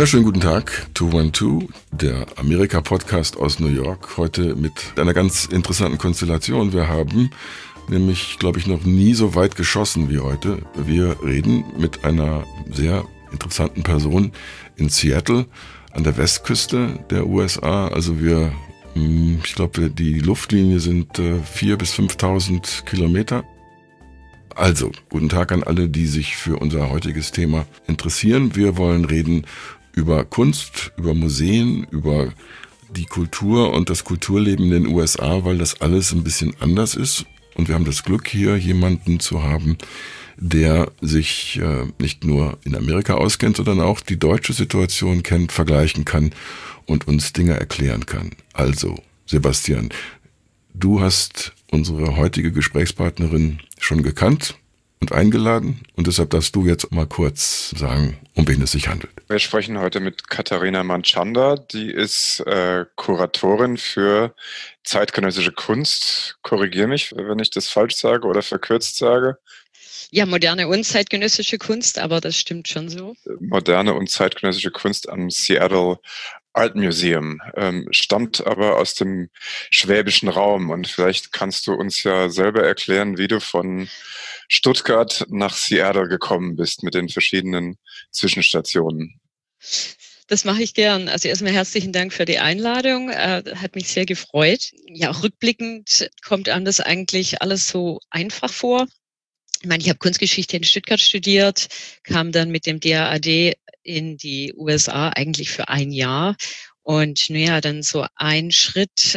Wunderschönen guten Tag, 212, der Amerika-Podcast aus New York. Heute mit einer ganz interessanten Konstellation. Wir haben nämlich, glaube ich, noch nie so weit geschossen wie heute. Wir reden mit einer sehr interessanten Person in Seattle an der Westküste der USA. Also ich glaube, die Luftlinie sind 4.000 bis 5.000 Kilometer. Also, guten Tag an alle, die sich für unser heutiges Thema interessieren. Wir wollen reden über Kunst, über Museen, über die Kultur und das Kulturleben in den USA, weil das alles ein bisschen anders ist. Und wir haben das Glück, hier jemanden zu haben, der sich nicht nur in Amerika auskennt, sondern auch die deutsche Situation kennt, vergleichen kann und uns Dinge erklären kann. Also, Sebastian, du hast unsere heutige Gesprächspartnerin schon gekannt und eingeladen und deshalb darfst du jetzt mal kurz sagen, um wen es sich handelt. Wir sprechen heute mit Katharina Manchanda, die ist Kuratorin für zeitgenössische Kunst. Korrigiere mich, wenn ich das falsch sage oder verkürzt sage. Ja, moderne und zeitgenössische Kunst, aber das stimmt schon so. Moderne und zeitgenössische Kunst am Seattle Art Museum, stammt aber aus dem schwäbischen Raum und vielleicht kannst du uns ja selber erklären, wie du von Stuttgart nach Seattle gekommen bist mit den verschiedenen Zwischenstationen. Das mache ich gern. Also erstmal herzlichen Dank für die Einladung. Hat mich sehr gefreut. Ja, auch rückblickend kommt einem das eigentlich alles so einfach vor. Ich meine, ich habe Kunstgeschichte in Stuttgart studiert, kam dann mit dem DAAD in die USA eigentlich für ein Jahr und naja, dann so ein Schritt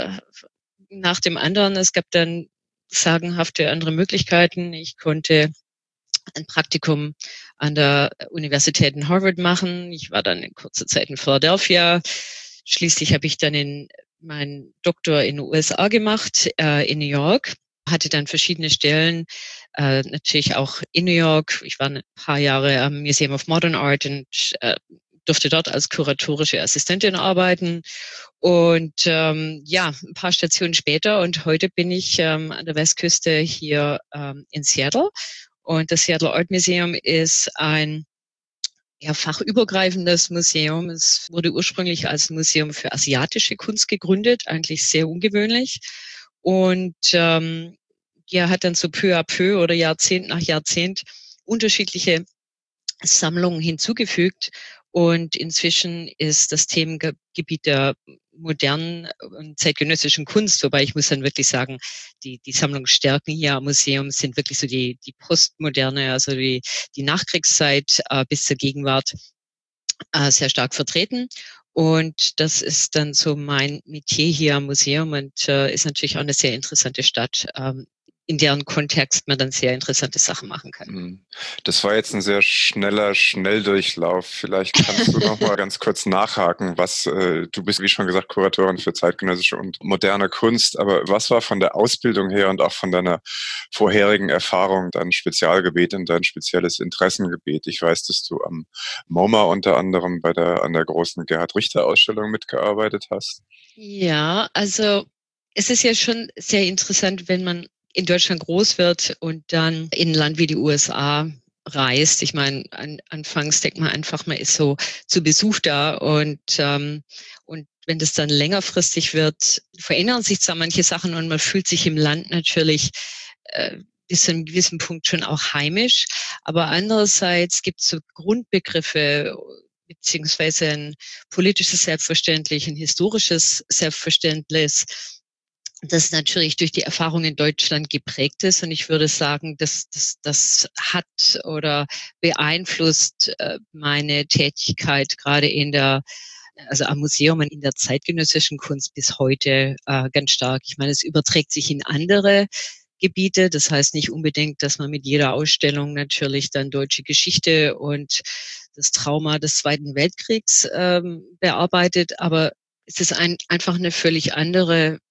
nach dem anderen. Es gab dann sagenhafte andere Möglichkeiten. Ich konnte ein Praktikum an der Universität in Harvard machen. Ich war dann in kurzer Zeit in Philadelphia. Schließlich habe ich dann meinen Doktor in den USA gemacht, in New York. Hatte dann verschiedene Stellen, natürlich auch in New York. Ich war ein paar Jahre am Museum of Modern Art und durfte dort als kuratorische Assistentin arbeiten. Und ein paar Stationen später und heute bin ich an der Westküste hier in Seattle. Und das Seattle Art Museum ist ein fachübergreifendes Museum. Es wurde ursprünglich als Museum für asiatische Kunst gegründet, eigentlich sehr ungewöhnlich. Und hat dann so peu à peu oder Jahrzehnt nach Jahrzehnt unterschiedliche Sammlungen hinzugefügt. Und inzwischen ist das Themengebiet der modernen und zeitgenössischen Kunst, wobei ich muss dann wirklich sagen, die Sammlungsstärken hier am Museum sind wirklich so die Postmoderne, also die Nachkriegszeit bis zur Gegenwart sehr stark vertreten. Und das ist dann so mein Metier hier am Museum und ist natürlich auch eine sehr interessante Stadt, in deren Kontext man dann sehr interessante Sachen machen kann. Das war jetzt ein sehr schneller Schnelldurchlauf. Vielleicht kannst du noch mal ganz kurz nachhaken, du bist, wie schon gesagt, Kuratorin für zeitgenössische und moderne Kunst, aber was war von der Ausbildung her und auch von deiner vorherigen Erfahrung dein Spezialgebiet und dein spezielles Interessengebiet? Ich weiß, dass du am MoMA unter anderem an der großen Gerhard-Richter-Ausstellung mitgearbeitet hast. Ja, also es ist ja schon sehr interessant, wenn man in Deutschland groß wird und dann in ein Land wie die USA reist. Ich meine, anfangs denkt man einfach, man ist so zu Besuch da und wenn das dann längerfristig wird, verändern sich zwar manche Sachen und man fühlt sich im Land natürlich bis zu einem gewissen Punkt schon auch heimisch, aber andererseits gibt es so Grundbegriffe beziehungsweise ein politisches Selbstverständnis, ein historisches Selbstverständnis, das natürlich durch die Erfahrung in Deutschland geprägt ist. Und ich würde sagen, das hat oder beeinflusst meine Tätigkeit gerade am Museum und in der zeitgenössischen Kunst bis heute ganz stark. Ich meine, es überträgt sich in andere Gebiete. Das heißt nicht unbedingt, dass man mit jeder Ausstellung natürlich dann deutsche Geschichte und das Trauma des Zweiten Weltkriegs bearbeitet. Aber es ist einfach eine völlig andere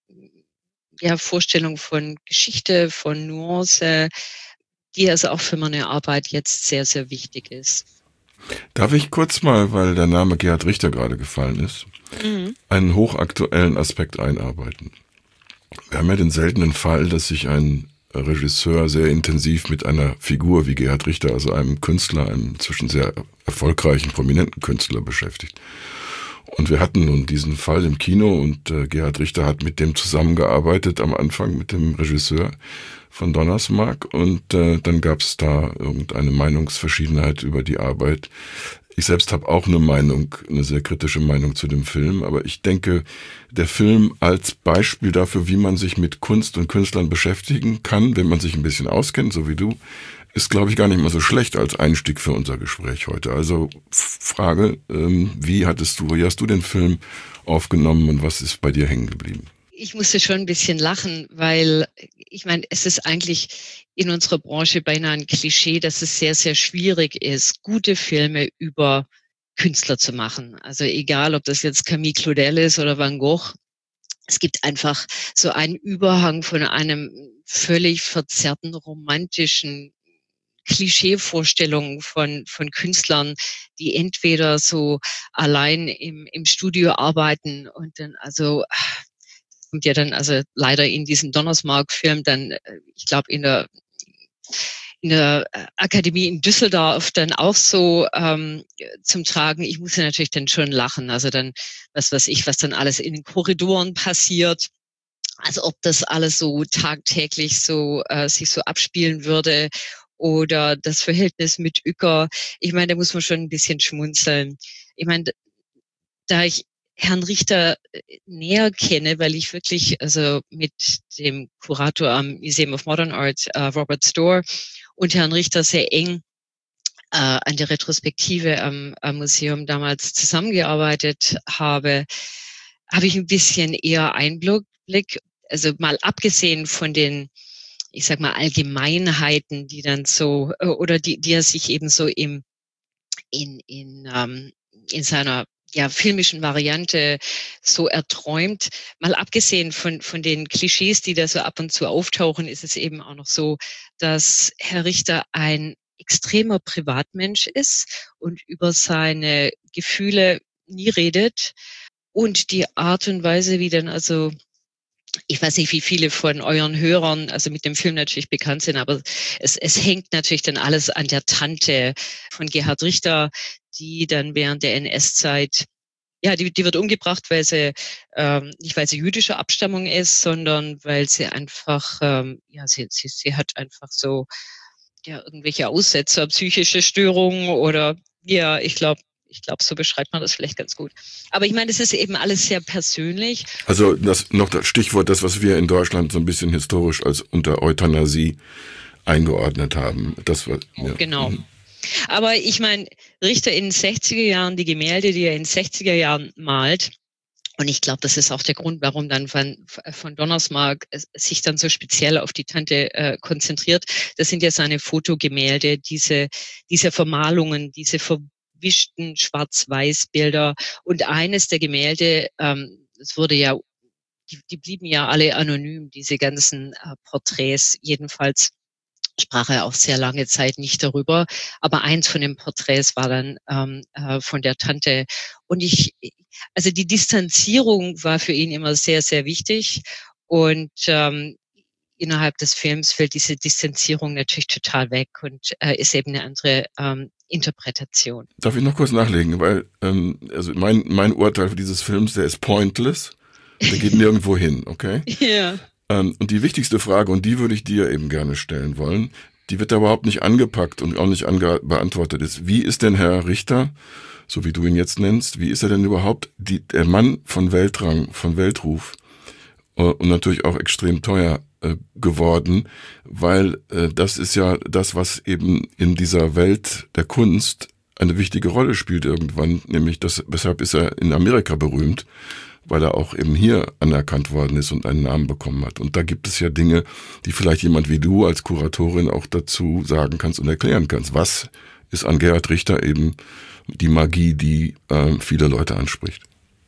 Vorstellung von Geschichte, von Nuance, die also auch für meine Arbeit jetzt sehr, sehr wichtig ist. Darf ich kurz mal, weil der Name Gerhard Richter gerade gefallen ist, einen hochaktuellen Aspekt einarbeiten? Wir haben ja den seltenen Fall, dass sich ein Regisseur sehr intensiv mit einer Figur wie Gerhard Richter, also einem Künstler, einem inzwischen sehr erfolgreichen, prominenten Künstler beschäftigt. Und wir hatten nun diesen Fall im Kino und Gerhard Richter hat mit dem zusammengearbeitet am Anfang, mit dem Regisseur von Donnersmarck, und dann gab es da irgendeine Meinungsverschiedenheit über die Arbeit. Ich selbst habe auch eine sehr kritische Meinung zu dem Film, aber ich denke, der Film als Beispiel dafür, wie man sich mit Kunst und Künstlern beschäftigen kann, wenn man sich ein bisschen auskennt, so wie du, ist, glaube ich, gar nicht mal so schlecht als Einstieg für unser Gespräch heute. Also Frage, wie hast du den Film aufgenommen und was ist bei dir hängen geblieben? Ich musste schon ein bisschen lachen, weil ich meine, es ist eigentlich in unserer Branche beinahe ein Klischee, dass es sehr, sehr schwierig ist, gute Filme über Künstler zu machen. Also egal, ob das jetzt Camille Claudel ist oder Van Gogh. Es gibt einfach so einen Überhang von einem völlig verzerrten romantischen Klischeevorstellungen von Künstlern, die entweder so allein im Studio arbeiten und dann kommt ja dann also leider in diesem Donnersmarck-Film dann, ich glaube, in der Akademie in Düsseldorf dann auch so zum Tragen. Ich musste natürlich dann schon lachen. Also dann, was weiß ich, was dann alles in den Korridoren passiert. Also ob das alles so tagtäglich so sich so abspielen würde oder das Verhältnis mit Uecker. Ich meine, da muss man schon ein bisschen schmunzeln. Ich meine, da ich Herrn Richter näher kenne, weil ich wirklich also mit dem Kurator am Museum of Modern Art, Robert Storr, und Herrn Richter sehr eng an der Retrospektive am Museum damals zusammengearbeitet habe ich ein bisschen eher Einblick, also mal abgesehen von den, ich sag mal, Allgemeinheiten, die dann so, oder die er sich eben so in seiner filmischen Variante so erträumt. Mal abgesehen von den Klischees, die da so ab und zu auftauchen, ist es eben auch noch so, dass Herr Richter ein extremer Privatmensch ist und über seine Gefühle nie redet. Und die Art und Weise, wie dann also, ich weiß nicht, wie viele von euren Hörern also mit dem Film natürlich bekannt sind, aber es hängt natürlich dann alles an der Tante von Gerhard Richter, die dann während der NS-Zeit, die wird umgebracht, weil sie nicht weil sie jüdischer Abstammung ist, sondern weil sie einfach sie hat einfach so irgendwelche Aussetzer, psychische Störungen oder ich glaube, so beschreibt man das vielleicht ganz gut. Aber ich meine, es ist eben alles sehr persönlich. Also das Stichwort, das, was wir in Deutschland so ein bisschen historisch als unter Euthanasie eingeordnet haben. Genau. Aber ich meine, Richter in den 60er Jahren, die Gemälde, die er in den 60er Jahren malt, und ich glaube, das ist auch der Grund, warum dann von Donnersmarck sich dann so speziell auf die Tante konzentriert. Das sind ja seine Fotogemälde, diese Vermalungen, diese verwischten Schwarz-Weiß-Bilder. Und eines der Gemälde, es wurde ja, die blieben ja alle anonym, diese ganzen Porträts. Jedenfalls sprach er auch sehr lange Zeit nicht darüber. Aber eins von den Porträts war dann von der Tante. Und also die Distanzierung war für ihn immer sehr, sehr wichtig. Und innerhalb des Films fällt diese Distanzierung natürlich total weg und ist eben eine andere Interpretation. Darf ich noch kurz nachlegen, weil also mein Urteil für dieses Films, der ist pointless, der geht nirgendwo hin, okay? Ja. Und die wichtigste Frage, und die würde ich dir eben gerne stellen wollen, die wird da überhaupt nicht angepackt und auch nicht beantwortet ist. Wie ist denn Herr Richter, so wie du ihn jetzt nennst, wie ist er denn überhaupt der Mann von Weltrang, von Weltruf und natürlich auch extrem teuer geworden, weil das ist ja das, was eben in dieser Welt der Kunst eine wichtige Rolle spielt irgendwann, nämlich weshalb ist er in Amerika berühmt, weil er auch eben hier anerkannt worden ist und einen Namen bekommen hat. Und da gibt es ja Dinge, die vielleicht jemand wie du als Kuratorin auch dazu sagen kannst und erklären kannst. Was ist an Gerhard Richter eben die Magie, die viele Leute anspricht?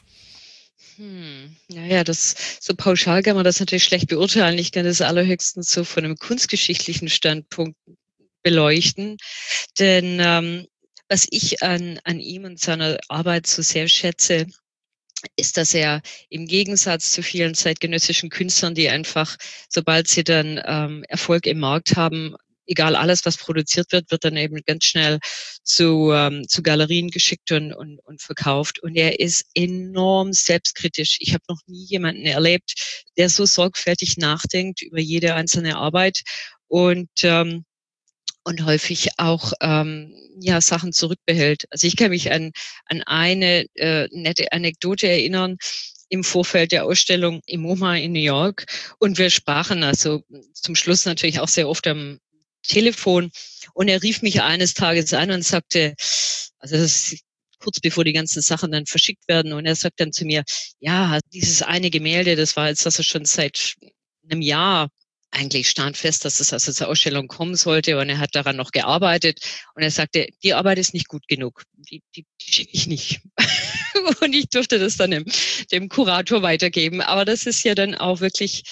Naja, so pauschal kann man das natürlich schlecht beurteilen. Ich kann das allerhöchstens so von einem kunstgeschichtlichen Standpunkt beleuchten. Denn was ich an ihm und seiner Arbeit so sehr schätze, ist, dass er im Gegensatz zu vielen zeitgenössischen Künstlern, die einfach, sobald sie dann Erfolg im Markt haben, egal alles, was produziert wird dann eben ganz schnell zu Galerien geschickt und verkauft. Und er ist enorm selbstkritisch. Ich habe noch nie jemanden erlebt, der so sorgfältig nachdenkt über jede einzelne Arbeit und häufig auch Sachen zurückbehält. Also ich kann mich an eine nette Anekdote erinnern im Vorfeld der Ausstellung im MoMA in New York, und wir sprachen also zum Schluss natürlich auch sehr oft am Telefon, und er rief mich eines Tages an und sagte, also das ist kurz bevor die ganzen Sachen dann verschickt werden, und er sagt dann zu mir, ja, dieses eine Gemälde, das war jetzt also schon seit einem Jahr eigentlich stand fest, dass es also zur Ausstellung kommen sollte, und er hat daran noch gearbeitet, und er sagte, die Arbeit ist nicht gut genug, die schicke ich nicht. Und ich durfte das dann dem Kurator weitergeben. Aber das ist ja dann auch wirklich,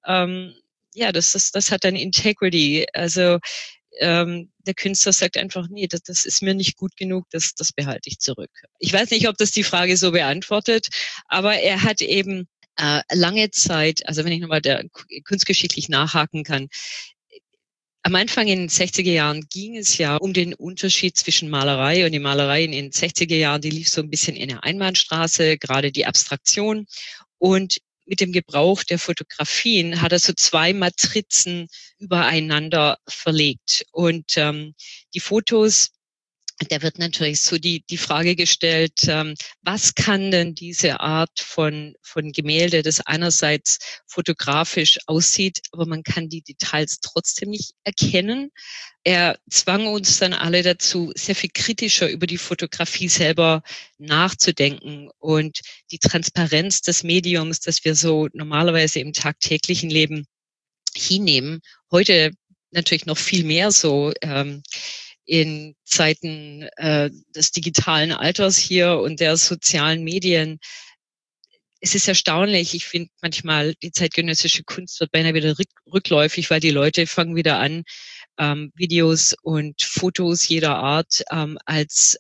das hat dann Integrity. Also der Künstler sagt einfach, nee, das ist mir nicht gut genug, das behalte ich zurück. Ich weiß nicht, ob das die Frage so beantwortet, aber er hat eben lange Zeit, also wenn ich nochmal kunstgeschichtlich nachhaken kann, am Anfang in den 60er Jahren ging es ja um den Unterschied zwischen Malerei, und die Malerei in den 60er Jahren, die lief so ein bisschen in der Einbahnstraße, gerade die Abstraktion. Und mit dem Gebrauch der Fotografien hat er so zwei Matrizen übereinander verlegt. Und die Fotos, da wird natürlich so die Frage gestellt, was kann denn diese Art von Gemälde, das einerseits fotografisch aussieht, aber man kann die Details trotzdem nicht erkennen. Er zwang uns dann alle dazu, sehr viel kritischer über die Fotografie selber nachzudenken und die Transparenz des Mediums, das wir so normalerweise im tagtäglichen Leben hinnehmen, heute natürlich noch viel mehr so, in Zeiten des digitalen Alters hier und der sozialen Medien. Es ist erstaunlich, ich finde manchmal, die zeitgenössische Kunst wird beinahe wieder rückläufig, weil die Leute fangen wieder an, Videos und Fotos jeder Art als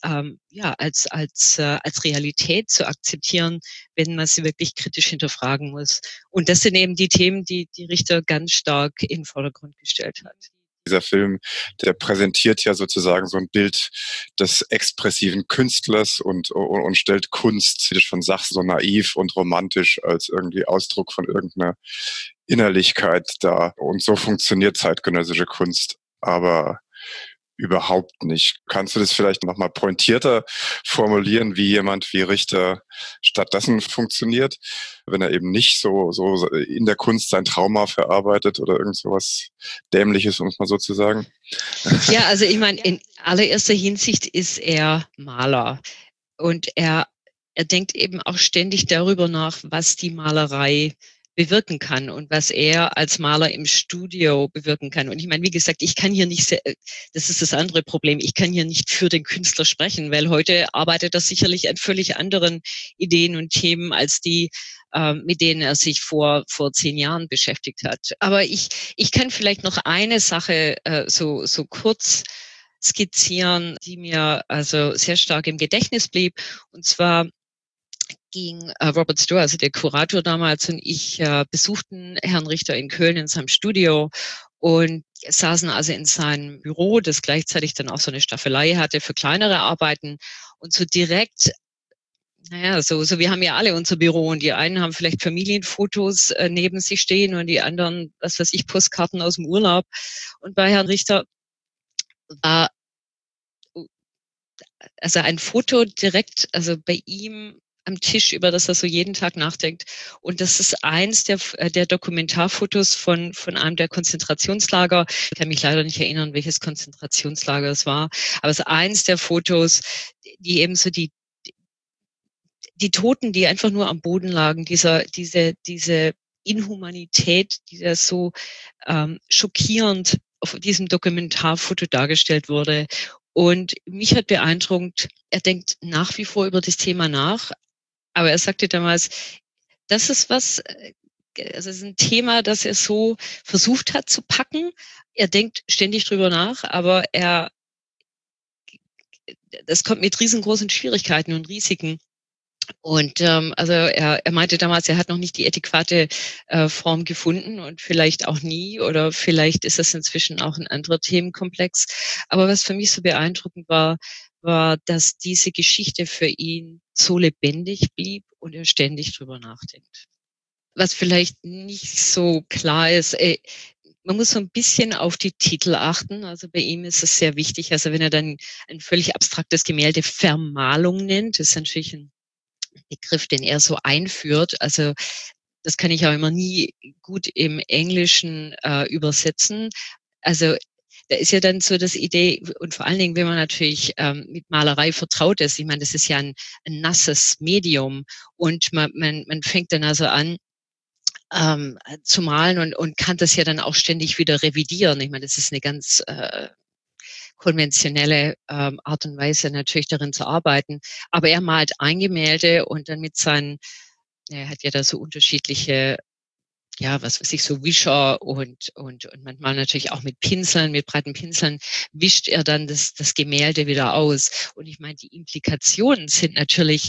Realität zu akzeptieren, wenn man sie wirklich kritisch hinterfragen muss. Und das sind eben die Themen, die Richter ganz stark in den Vordergrund gestellt hat. Dieser Film, der präsentiert ja sozusagen so ein Bild des expressiven Künstlers und stellt Kunst, wie du schon sagst, so naiv und romantisch als irgendwie Ausdruck von irgendeiner Innerlichkeit dar. Und so funktioniert zeitgenössische Kunst aber überhaupt nicht. Kannst du das vielleicht nochmal pointierter formulieren, wie jemand wie Richter stattdessen funktioniert, wenn er eben nicht so in der Kunst sein Trauma verarbeitet oder irgend sowas Dämliches, um es mal so zu sagen? Ja, also ich meine, in allererster Hinsicht ist er Maler, und er denkt eben auch ständig darüber nach, was die Malerei bewirken kann und was er als Maler im Studio bewirken kann. Und ich meine, wie gesagt, ich kann hier nicht, das ist das andere Problem, ich kann hier nicht für den Künstler sprechen, weil heute arbeitet er sicherlich an völlig anderen Ideen und Themen als die, mit denen er sich vor 10 Jahren beschäftigt hat. Aber ich kann vielleicht noch eine Sache so kurz skizzieren, die mir also sehr stark im Gedächtnis blieb. Und zwar ging Robert Stohr, also der Kurator damals, und ich besuchten Herrn Richter in Köln in seinem Studio und saßen also in seinem Büro, das gleichzeitig dann auch so eine Staffelei hatte für kleinere Arbeiten, und so direkt, so wir haben ja alle unser Büro, und die einen haben vielleicht Familienfotos neben sich stehen und die anderen, was weiß ich, Postkarten aus dem Urlaub. Und bei Herrn Richter war also ein Foto direkt, also bei ihm am Tisch, über das er so jeden Tag nachdenkt. Und das ist eins der Dokumentarfotos von einem der Konzentrationslager. Ich kann mich leider nicht erinnern, welches Konzentrationslager es war. Aber es ist eins der Fotos, die eben so die Toten, die einfach nur am Boden lagen, diese Inhumanität, die da so schockierend auf diesem Dokumentarfoto dargestellt wurde. Und mich hat beeindruckt, er denkt nach wie vor über das Thema nach, aber er sagte damals, das ist also es ist ein Thema, das er so versucht hat zu packen. Er denkt ständig drüber nach, aber das kommt mit riesengroßen Schwierigkeiten und Risiken. Und also er meinte damals, er hat noch nicht die adäquate Form gefunden und vielleicht auch nie oder vielleicht ist das inzwischen auch ein anderer Themenkomplex. Aber was für mich so beeindruckend war, dass diese Geschichte für ihn so lebendig blieb und er ständig drüber nachdenkt. Was vielleicht nicht so klar ist, man muss so ein bisschen auf die Titel achten. Also bei ihm ist es sehr wichtig. Also wenn er dann ein völlig abstraktes Gemälde Vermalung nennt, ist natürlich ein Begriff, den er so einführt. Also das kann ich auch immer nie gut im Englischen übersetzen. Also da ist ja dann so das Idee, und vor allen Dingen, wenn man natürlich mit Malerei vertraut ist, ich meine, das ist ja ein nasses Medium und man fängt dann also an, zu malen und kann das ja dann auch ständig wieder revidieren. Ich meine, das ist eine ganz konventionelle Art und Weise natürlich darin zu arbeiten. Aber er malt ein Gemälde und dann mit seinen, er hat ja da so unterschiedliche, ja, was weiß ich, so Wischer und manchmal natürlich auch mit Pinseln, mit breiten Pinseln, wischt er dann das Gemälde wieder aus. Und ich meine, die Implikationen sind natürlich,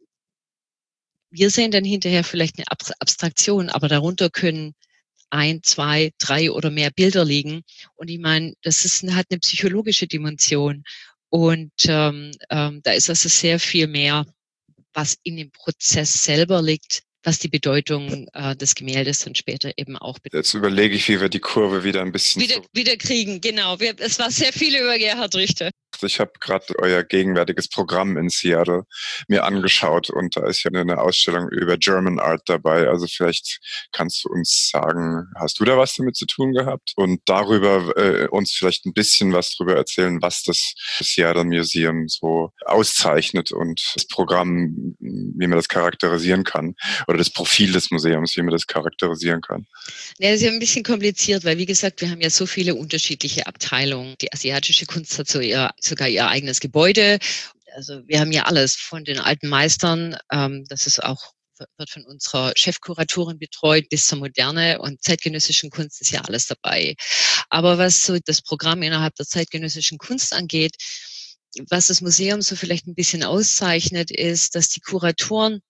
wir sehen dann hinterher vielleicht eine Abstraktion, aber darunter können ein, zwei, drei oder mehr Bilder liegen. Und ich meine, hat eine psychologische Dimension. Und da ist also sehr viel mehr, was in dem Prozess selber liegt, was die Bedeutung des Gemäldes dann später eben auch bedeutet. Jetzt überlege ich, wie wir die Kurve wieder ein bisschen wieder kriegen, genau. Es war sehr viel über Gerhard Richter. Ich habe gerade euer gegenwärtiges Programm in Seattle mir angeschaut und da ist ja eine Ausstellung über German Art dabei. Also vielleicht kannst du uns sagen, hast du da was damit zu tun gehabt? Und darüber uns vielleicht ein bisschen was darüber erzählen, was das Seattle Museum so auszeichnet und das Programm, wie man das charakterisieren kann oder das Profil des Museums, wie man das charakterisieren kann. Ja, das ist ja ein bisschen kompliziert, weil wie gesagt, wir haben ja so viele unterschiedliche Abteilungen. Die asiatische Kunst hat sogar ihr eigenes Gebäude. Also wir haben ja alles von den alten Meistern, das ist auch, wird von unserer Chefkuratorin betreut, bis zur Moderne und zeitgenössischen Kunst ist ja alles dabei. Aber was so das Programm innerhalb der zeitgenössischen Kunst angeht, was das Museum so vielleicht ein bisschen auszeichnet, ist, dass die Kuratoren,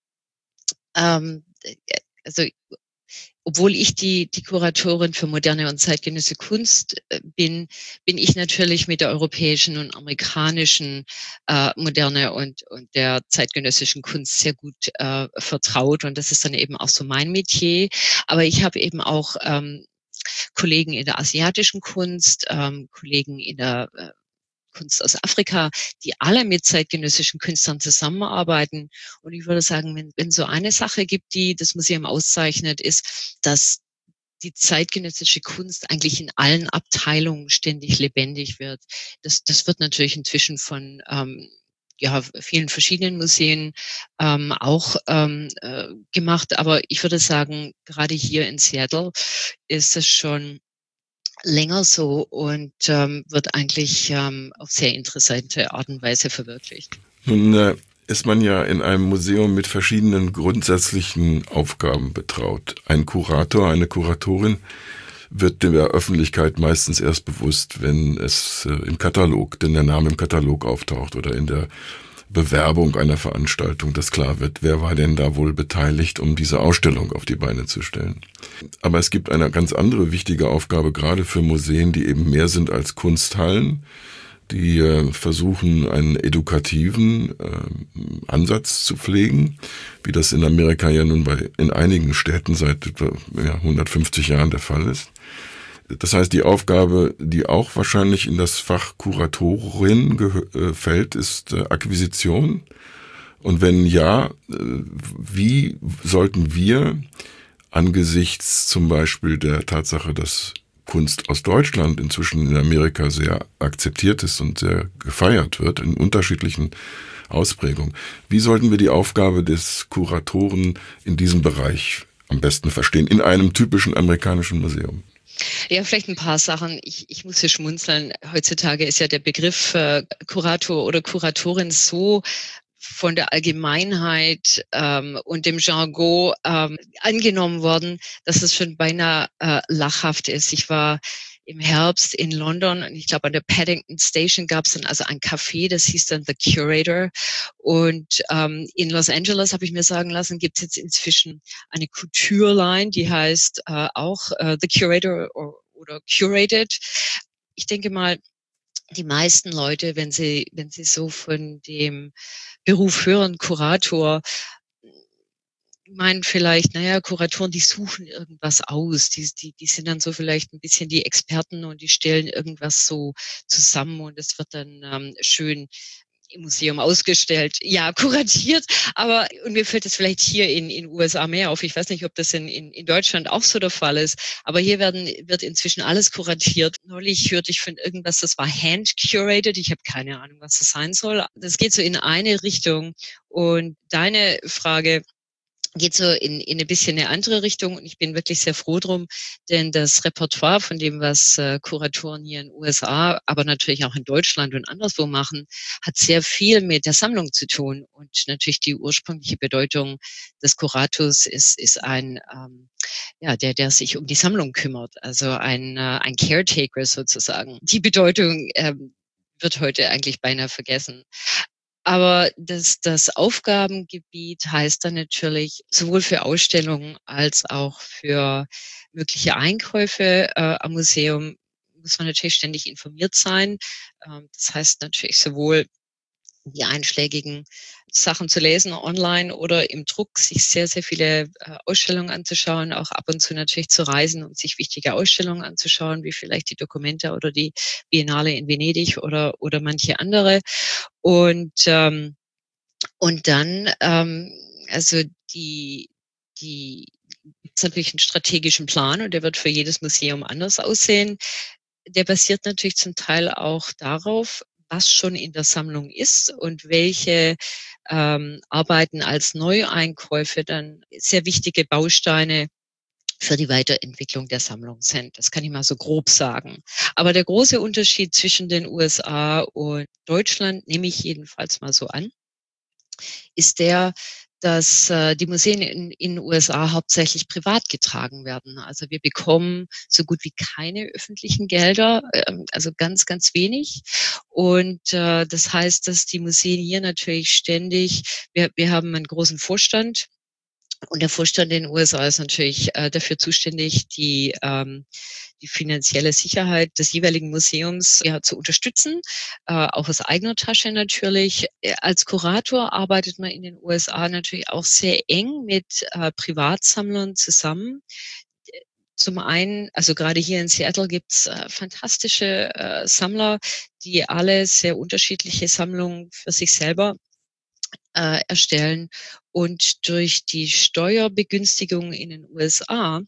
also obwohl ich die Kuratorin für moderne und zeitgenössische Kunst bin ich natürlich mit der europäischen und amerikanischen Moderne und der zeitgenössischen Kunst sehr gut vertraut. Und das ist dann eben auch so mein Metier. Aber ich habe eben auch Kollegen in der asiatischen Kunst, Kollegen in der Kunst aus Afrika, die alle mit zeitgenössischen Künstlern zusammenarbeiten. Und ich würde sagen, wenn so eine Sache gibt, die das Museum auszeichnet, ist, dass die zeitgenössische Kunst eigentlich in allen Abteilungen ständig lebendig wird. Das wird natürlich inzwischen von vielen verschiedenen Museen auch gemacht. Aber ich würde sagen, gerade hier in Seattle ist es schon länger so und wird eigentlich auf sehr interessante Art und Weise verwirklicht. Nun ist man ja in einem Museum mit verschiedenen grundsätzlichen Aufgaben betraut. Ein Kurator, eine Kuratorin wird der Öffentlichkeit meistens erst bewusst, wenn es im Katalog, denn der Name im Katalog auftaucht oder in der Bewerbung einer Veranstaltung, dass klar wird, wer war denn da wohl beteiligt, um diese Ausstellung auf die Beine zu stellen. Aber es gibt eine ganz andere wichtige Aufgabe, gerade für Museen, die eben mehr sind als Kunsthallen, die versuchen, einen edukativen Ansatz zu pflegen, wie das in Amerika ja nun in einigen Städten seit etwa 150 Jahren der Fall ist. Das heißt, die Aufgabe, die auch wahrscheinlich in das Fach Kuratorin fällt, ist Akquisition. Und wenn ja, wie sollten wir angesichts zum Beispiel der Tatsache, dass Kunst aus Deutschland inzwischen in Amerika sehr akzeptiert ist und sehr gefeiert wird, in unterschiedlichen Ausprägungen, wie sollten wir die Aufgabe des Kuratoren in diesem Bereich am besten verstehen, in einem typischen amerikanischen Museum? Ja, vielleicht ein paar Sachen. Ich muss hier schmunzeln. Heutzutage ist ja der Begriff Kurator oder Kuratorin so von der Allgemeinheit und dem Jargon angenommen worden, dass es schon beinahe lachhaft ist. Ich war im Herbst in London und ich glaube an der Paddington Station gab es dann also ein Café, das hieß dann The Curator. Und in Los Angeles, habe ich mir sagen lassen, gibt es jetzt inzwischen eine Couture-Line, die heißt auch The Curator oder Curated. Ich denke mal, die meisten Leute, wenn sie so von dem Beruf hören, Kurator, meinen vielleicht, naja, Kuratoren, die suchen irgendwas aus. Die sind dann so vielleicht ein bisschen die Experten und die stellen irgendwas so zusammen und es wird dann schön im Museum ausgestellt. Ja, kuratiert, aber und mir fällt es vielleicht hier in USA mehr auf. Ich weiß nicht, ob das in Deutschland auch so der Fall ist, aber hier wird inzwischen alles kuratiert. Neulich hörte ich von irgendwas, das war hand-curated. Ich habe keine Ahnung, was das sein soll. Das geht so in eine Richtung. Und deine Frage geht so in ein bisschen eine andere Richtung und ich bin wirklich sehr froh drum, denn das Repertoire von dem, was Kuratoren hier in den USA, aber natürlich auch in Deutschland und anderswo machen, hat sehr viel mit der Sammlung zu tun und natürlich die ursprüngliche Bedeutung des Kurators ist ein ja, der sich um die Sammlung kümmert, also ein Caretaker sozusagen. Die Bedeutung wird heute eigentlich beinahe vergessen. Aber das Aufgabengebiet heißt dann natürlich sowohl für Ausstellungen als auch für mögliche Einkäufe am Museum muss man natürlich ständig informiert sein. Das heißt natürlich sowohl die einschlägigen Sachen zu lesen online oder im Druck, sich sehr, sehr viele Ausstellungen anzuschauen, auch ab und zu natürlich zu reisen, um sich wichtige Ausstellungen anzuschauen, wie vielleicht die Documenta oder die Biennale in Venedig oder manche andere. Und dann, also die gibt's natürlich einen strategischen Plan und der wird für jedes Museum anders aussehen. Der basiert natürlich zum Teil auch darauf, was schon in der Sammlung ist und welche Arbeiten als Neueinkäufe dann sehr wichtige Bausteine für die Weiterentwicklung der Sammlung sind. Das kann ich mal so grob sagen. Aber der große Unterschied zwischen den USA und Deutschland, nehme ich jedenfalls mal so an, ist der, dass die Museen in den USA hauptsächlich privat getragen werden. Also wir bekommen so gut wie keine öffentlichen Gelder, also ganz, ganz wenig. Und das heißt, dass die Museen hier natürlich ständig, wir haben einen großen Vorstand, und der Vorstand in den USA ist natürlich dafür zuständig, die finanzielle Sicherheit des jeweiligen Museums ja, zu unterstützen, auch aus eigener Tasche natürlich. Als Kurator arbeitet man in den USA natürlich auch sehr eng mit Privatsammlern zusammen. Zum einen, also gerade hier in Seattle gibt's fantastische Sammler, die alle sehr unterschiedliche Sammlungen für sich selber erstellen. Und durch die Steuerbegünstigung in den USA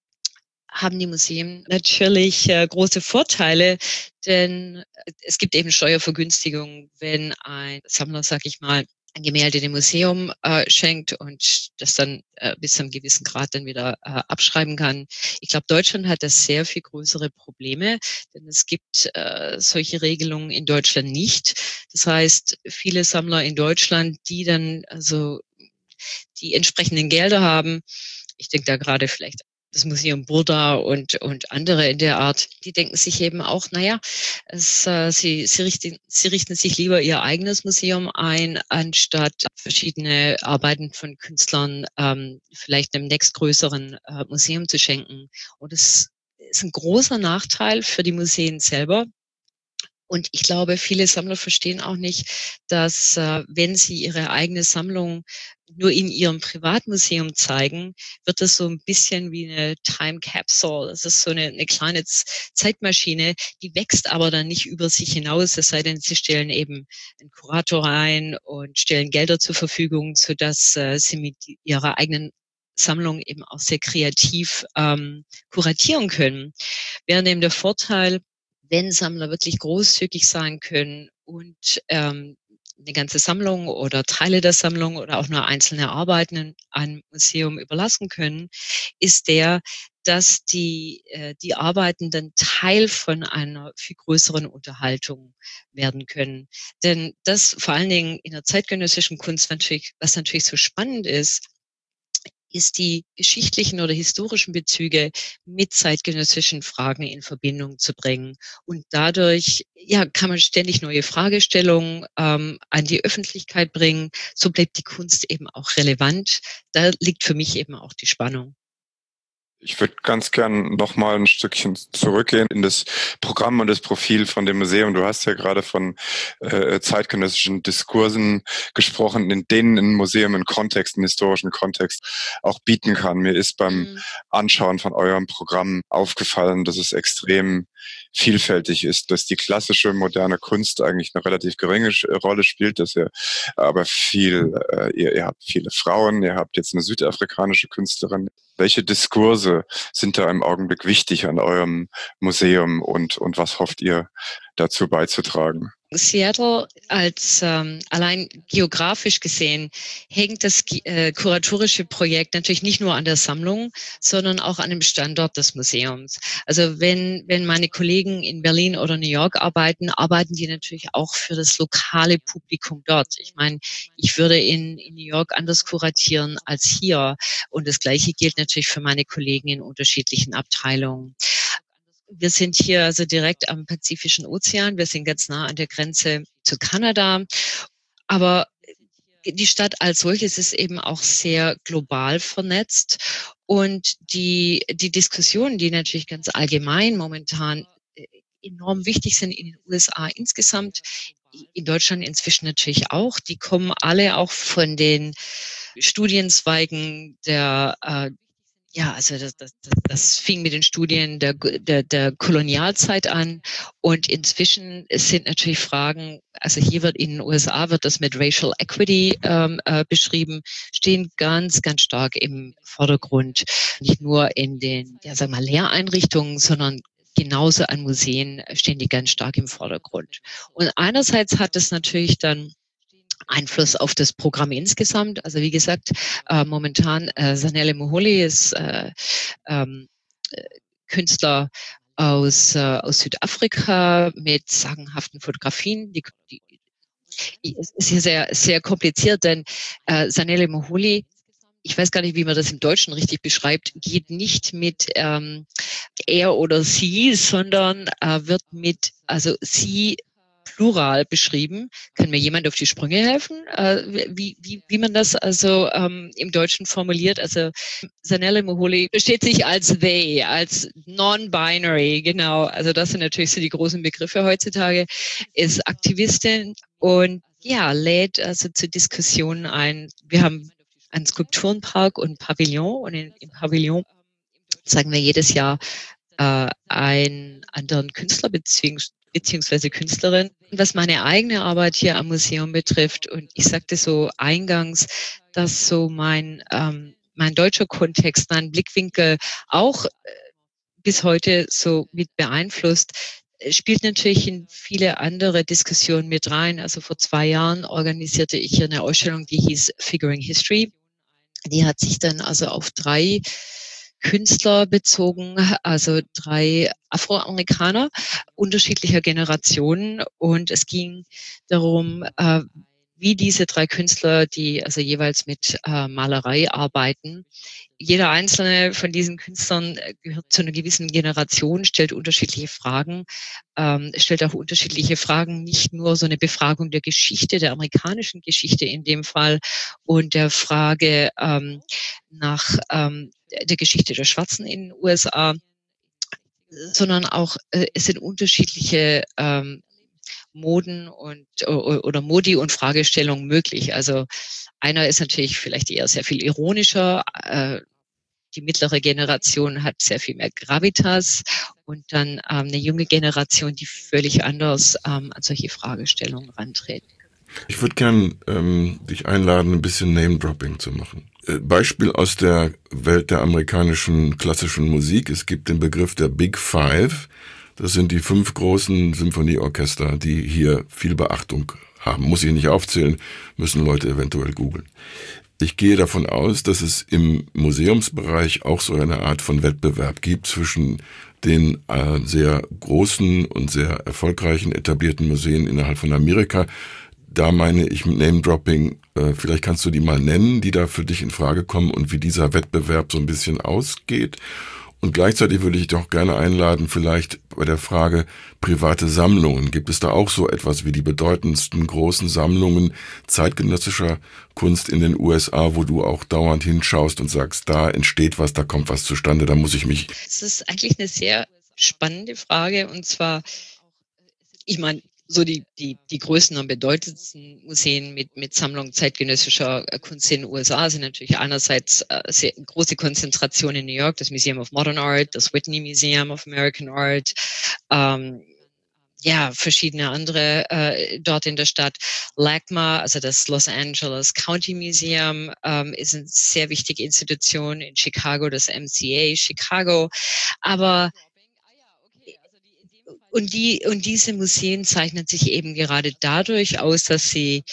haben die Museen natürlich große Vorteile, denn es gibt eben Steuervergünstigungen, wenn ein Sammler, sag ich mal, ein Gemälde dem Museum schenkt und das dann bis zu einem gewissen Grad dann wieder abschreiben kann. Ich glaube, Deutschland hat da sehr viel größere Probleme, denn es gibt solche Regelungen in Deutschland nicht. Das heißt, viele Sammler in Deutschland, die dann also die entsprechenden Gelder haben, ich denke da gerade vielleicht das Museum Burda und andere in der Art, die denken sich eben auch, naja, sie richten sich lieber ihr eigenes Museum ein, anstatt verschiedene Arbeiten von Künstlern vielleicht einem nächstgrößeren Museum zu schenken. Und es ist ein großer Nachteil für die Museen selber. Und ich glaube, viele Sammler verstehen auch nicht, dass wenn sie ihre eigene Sammlung nur in ihrem Privatmuseum zeigen, wird das so ein bisschen wie eine Time Capsule. Das ist so eine kleine Zeitmaschine, die wächst aber dann nicht über sich hinaus, es sei denn, sie stellen eben einen Kurator ein und stellen Gelder zur Verfügung, sodass sie mit ihrer eigenen Sammlung eben auch sehr kreativ kuratieren können. Während eben der Vorteil, wenn Sammler wirklich großzügig sein können und eine ganze Sammlung oder Teile der Sammlung oder auch nur einzelne Arbeiten einem Museum überlassen können, ist der, dass die Arbeiten dann Teil von einer viel größeren Unterhaltung werden können. Denn das vor allen Dingen in der zeitgenössischen Kunst natürlich, was natürlich so spannend ist, ist die geschichtlichen oder historischen Bezüge mit zeitgenössischen Fragen in Verbindung zu bringen. Und dadurch kann man ständig neue Fragestellungen an die Öffentlichkeit bringen. So bleibt die Kunst eben auch relevant. Da liegt für mich eben auch die Spannung. Ich würde ganz gern noch mal ein Stückchen zurückgehen in das Programm und das Profil von dem Museum. Du hast ja gerade von zeitgenössischen Diskursen gesprochen, in denen ein Museum einen Kontext, einen historischen Kontext auch bieten kann. Mir ist beim Anschauen von eurem Programm aufgefallen, dass es extrem vielfältig ist, dass die klassische moderne Kunst eigentlich eine relativ geringe Rolle spielt, dass ihr aber ihr habt viele Frauen, ihr habt jetzt eine südafrikanische Künstlerin. Welche Diskurse sind da im Augenblick wichtig an eurem Museum und was hofft ihr dazu beizutragen? Seattle als allein geografisch gesehen hängt das kuratorische Projekt natürlich nicht nur an der Sammlung, sondern auch an dem Standort des Museums. Also wenn meine Kollegen in Berlin oder New York arbeiten die natürlich auch für das lokale Publikum dort. Ich meine, ich würde in New York anders kuratieren als hier. Und das Gleiche gilt natürlich für meine Kollegen in unterschiedlichen Abteilungen. Wir sind hier also direkt am Pazifischen Ozean. Wir sind ganz nah an der Grenze zu Kanada. Aber die Stadt als solches ist eben auch sehr global vernetzt. Und die Diskussionen, die natürlich ganz allgemein momentan enorm wichtig sind in den USA insgesamt, in Deutschland inzwischen natürlich auch, die kommen alle auch von den Studienzweigen das fing mit den Studien der Kolonialzeit an und inzwischen sind natürlich Fragen, also hier in den USA wird das mit Racial Equity beschrieben, stehen ganz, ganz stark im Vordergrund. Nicht nur in den, Lehreinrichtungen, sondern genauso an Museen stehen die ganz stark im Vordergrund. Und einerseits hat es natürlich dann Einfluss auf das Programm insgesamt. Also wie gesagt, momentan Zanele Muholi ist Künstler aus Südafrika mit sagenhaften Fotografien. Die ist hier sehr, sehr kompliziert, denn Zanele Muholi, ich weiß gar nicht, wie man das im Deutschen richtig beschreibt, geht nicht mit er oder sie, sondern wird mit, sie Plural beschrieben. Kann mir jemand auf die Sprünge helfen, wie man das im Deutschen formuliert? Also Zanele Muholi versteht sich als they, als non-binary, genau. Also das sind natürlich so die großen Begriffe heutzutage. Ist Aktivistin und lädt also zu Diskussionen ein. Wir haben einen Skulpturenpark und Pavillon und im Pavillon zeigen wir jedes Jahr einen anderen Künstler beziehungsweise Künstlerin. Was meine eigene Arbeit hier am Museum betrifft, und ich sagte so eingangs, dass so mein deutscher Kontext, mein Blickwinkel auch bis heute so mit beeinflusst, spielt natürlich in viele andere Diskussionen mit rein. Also vor 2 Jahren organisierte ich hier eine Ausstellung, die hieß Figuring History. Die hat sich dann also auf 3 Künstler bezogen, also 3 Afroamerikaner unterschiedlicher Generationen. Und es ging darum, wie diese 3 Künstler, die also jeweils mit Malerei arbeiten. Jeder einzelne von diesen Künstlern gehört zu einer gewissen Generation, stellt unterschiedliche Fragen, stellt auch unterschiedliche Fragen, nicht nur so eine Befragung der Geschichte, der amerikanischen Geschichte in dem Fall und der Frage nach der Geschichte der Schwarzen in den USA, sondern auch es sind unterschiedliche Moden oder Modi und Fragestellungen möglich. Also einer ist natürlich vielleicht eher sehr viel ironischer. Die mittlere Generation hat sehr viel mehr Gravitas und dann eine junge Generation, die völlig anders an solche Fragestellungen rantreten. Ich würde gern dich einladen, ein bisschen Name-Dropping zu machen. Beispiel aus der Welt der amerikanischen klassischen Musik. Es gibt den Begriff der Big Five. Das sind die 5 großen Symphonieorchester, die hier viel Beachtung haben. Muss ich nicht aufzählen, müssen Leute eventuell googeln. Ich gehe davon aus, dass es im Museumsbereich auch so eine Art von Wettbewerb gibt zwischen den sehr großen und sehr erfolgreichen etablierten Museen innerhalb von Amerika, Da meine ich mit Name-Dropping, vielleicht kannst du die mal nennen, die da für dich in Frage kommen und wie dieser Wettbewerb so ein bisschen ausgeht. Und gleichzeitig würde ich doch gerne einladen, vielleicht bei der Frage private Sammlungen. Gibt es da auch so etwas wie die bedeutendsten großen Sammlungen zeitgenössischer Kunst in den USA, wo du auch dauernd hinschaust und sagst, da entsteht was, da kommt was zustande, da muss ich mich... Das ist eigentlich eine sehr spannende Frage, und zwar, ich meine, so die größten und bedeutendsten Museen mit Sammlung zeitgenössischer Kunst in den USA sind natürlich einerseits sehr große Konzentration in New York, das Museum of Modern Art, das Whitney Museum of American Art, verschiedene andere dort in der Stadt. LACMA, also das Los Angeles County Museum, ist eine sehr wichtige Institution in Chicago, das MCA Chicago. Aber und diese Museen zeichnen sich eben gerade dadurch aus, dass sie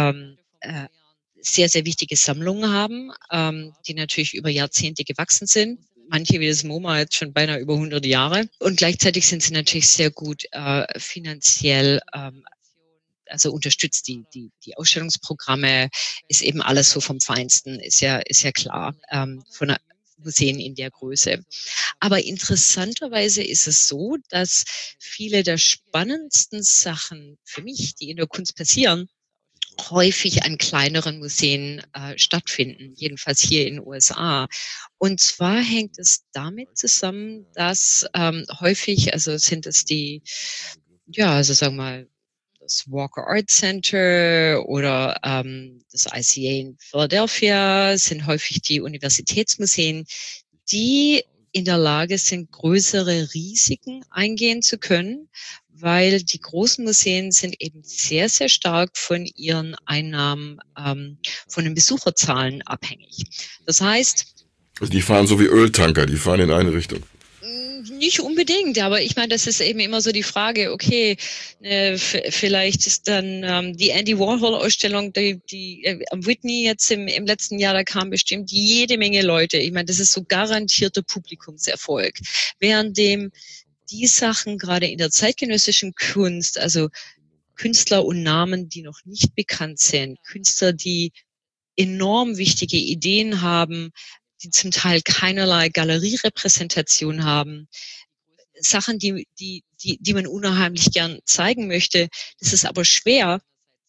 sehr, sehr wichtige Sammlungen haben, die natürlich über Jahrzehnte gewachsen sind. Manche wie das MoMA jetzt schon beinahe über 100 Jahre. Und gleichzeitig sind sie natürlich sehr gut finanziell, also unterstützt die Ausstellungsprogramme, ist eben alles so vom Feinsten, ist ja klar, von Museen in der Größe. Aber interessanterweise ist es so, dass viele der spannendsten Sachen für mich, die in der Kunst passieren, häufig an kleineren Museen stattfinden, jedenfalls hier in den USA. Und zwar hängt es damit zusammen, dass häufig, also sind es also sagen wir mal, das Walker Art Center oder das ICA in Philadelphia sind häufig die Universitätsmuseen, die in der Lage sind, größere Risiken eingehen zu können, weil die großen Museen sind eben sehr, sehr stark von ihren Einnahmen, von den Besucherzahlen abhängig. Das heißt, Also die fahren so wie Öltanker, die fahren in eine Richtung. Nicht unbedingt, aber ich meine, das ist eben immer so die Frage, okay, vielleicht ist dann die Andy Warhol-Ausstellung, die am Whitney jetzt im letzten Jahr, da kam bestimmt jede Menge Leute. Ich meine, das ist so garantierter Publikumserfolg. Währenddem die Sachen gerade in der zeitgenössischen Kunst, also Künstler und Namen, die noch nicht bekannt sind, Künstler, die enorm wichtige Ideen haben, die zum Teil keinerlei Galerierepräsentation haben, Sachen, die man unheimlich gern zeigen möchte. Das ist aber schwer,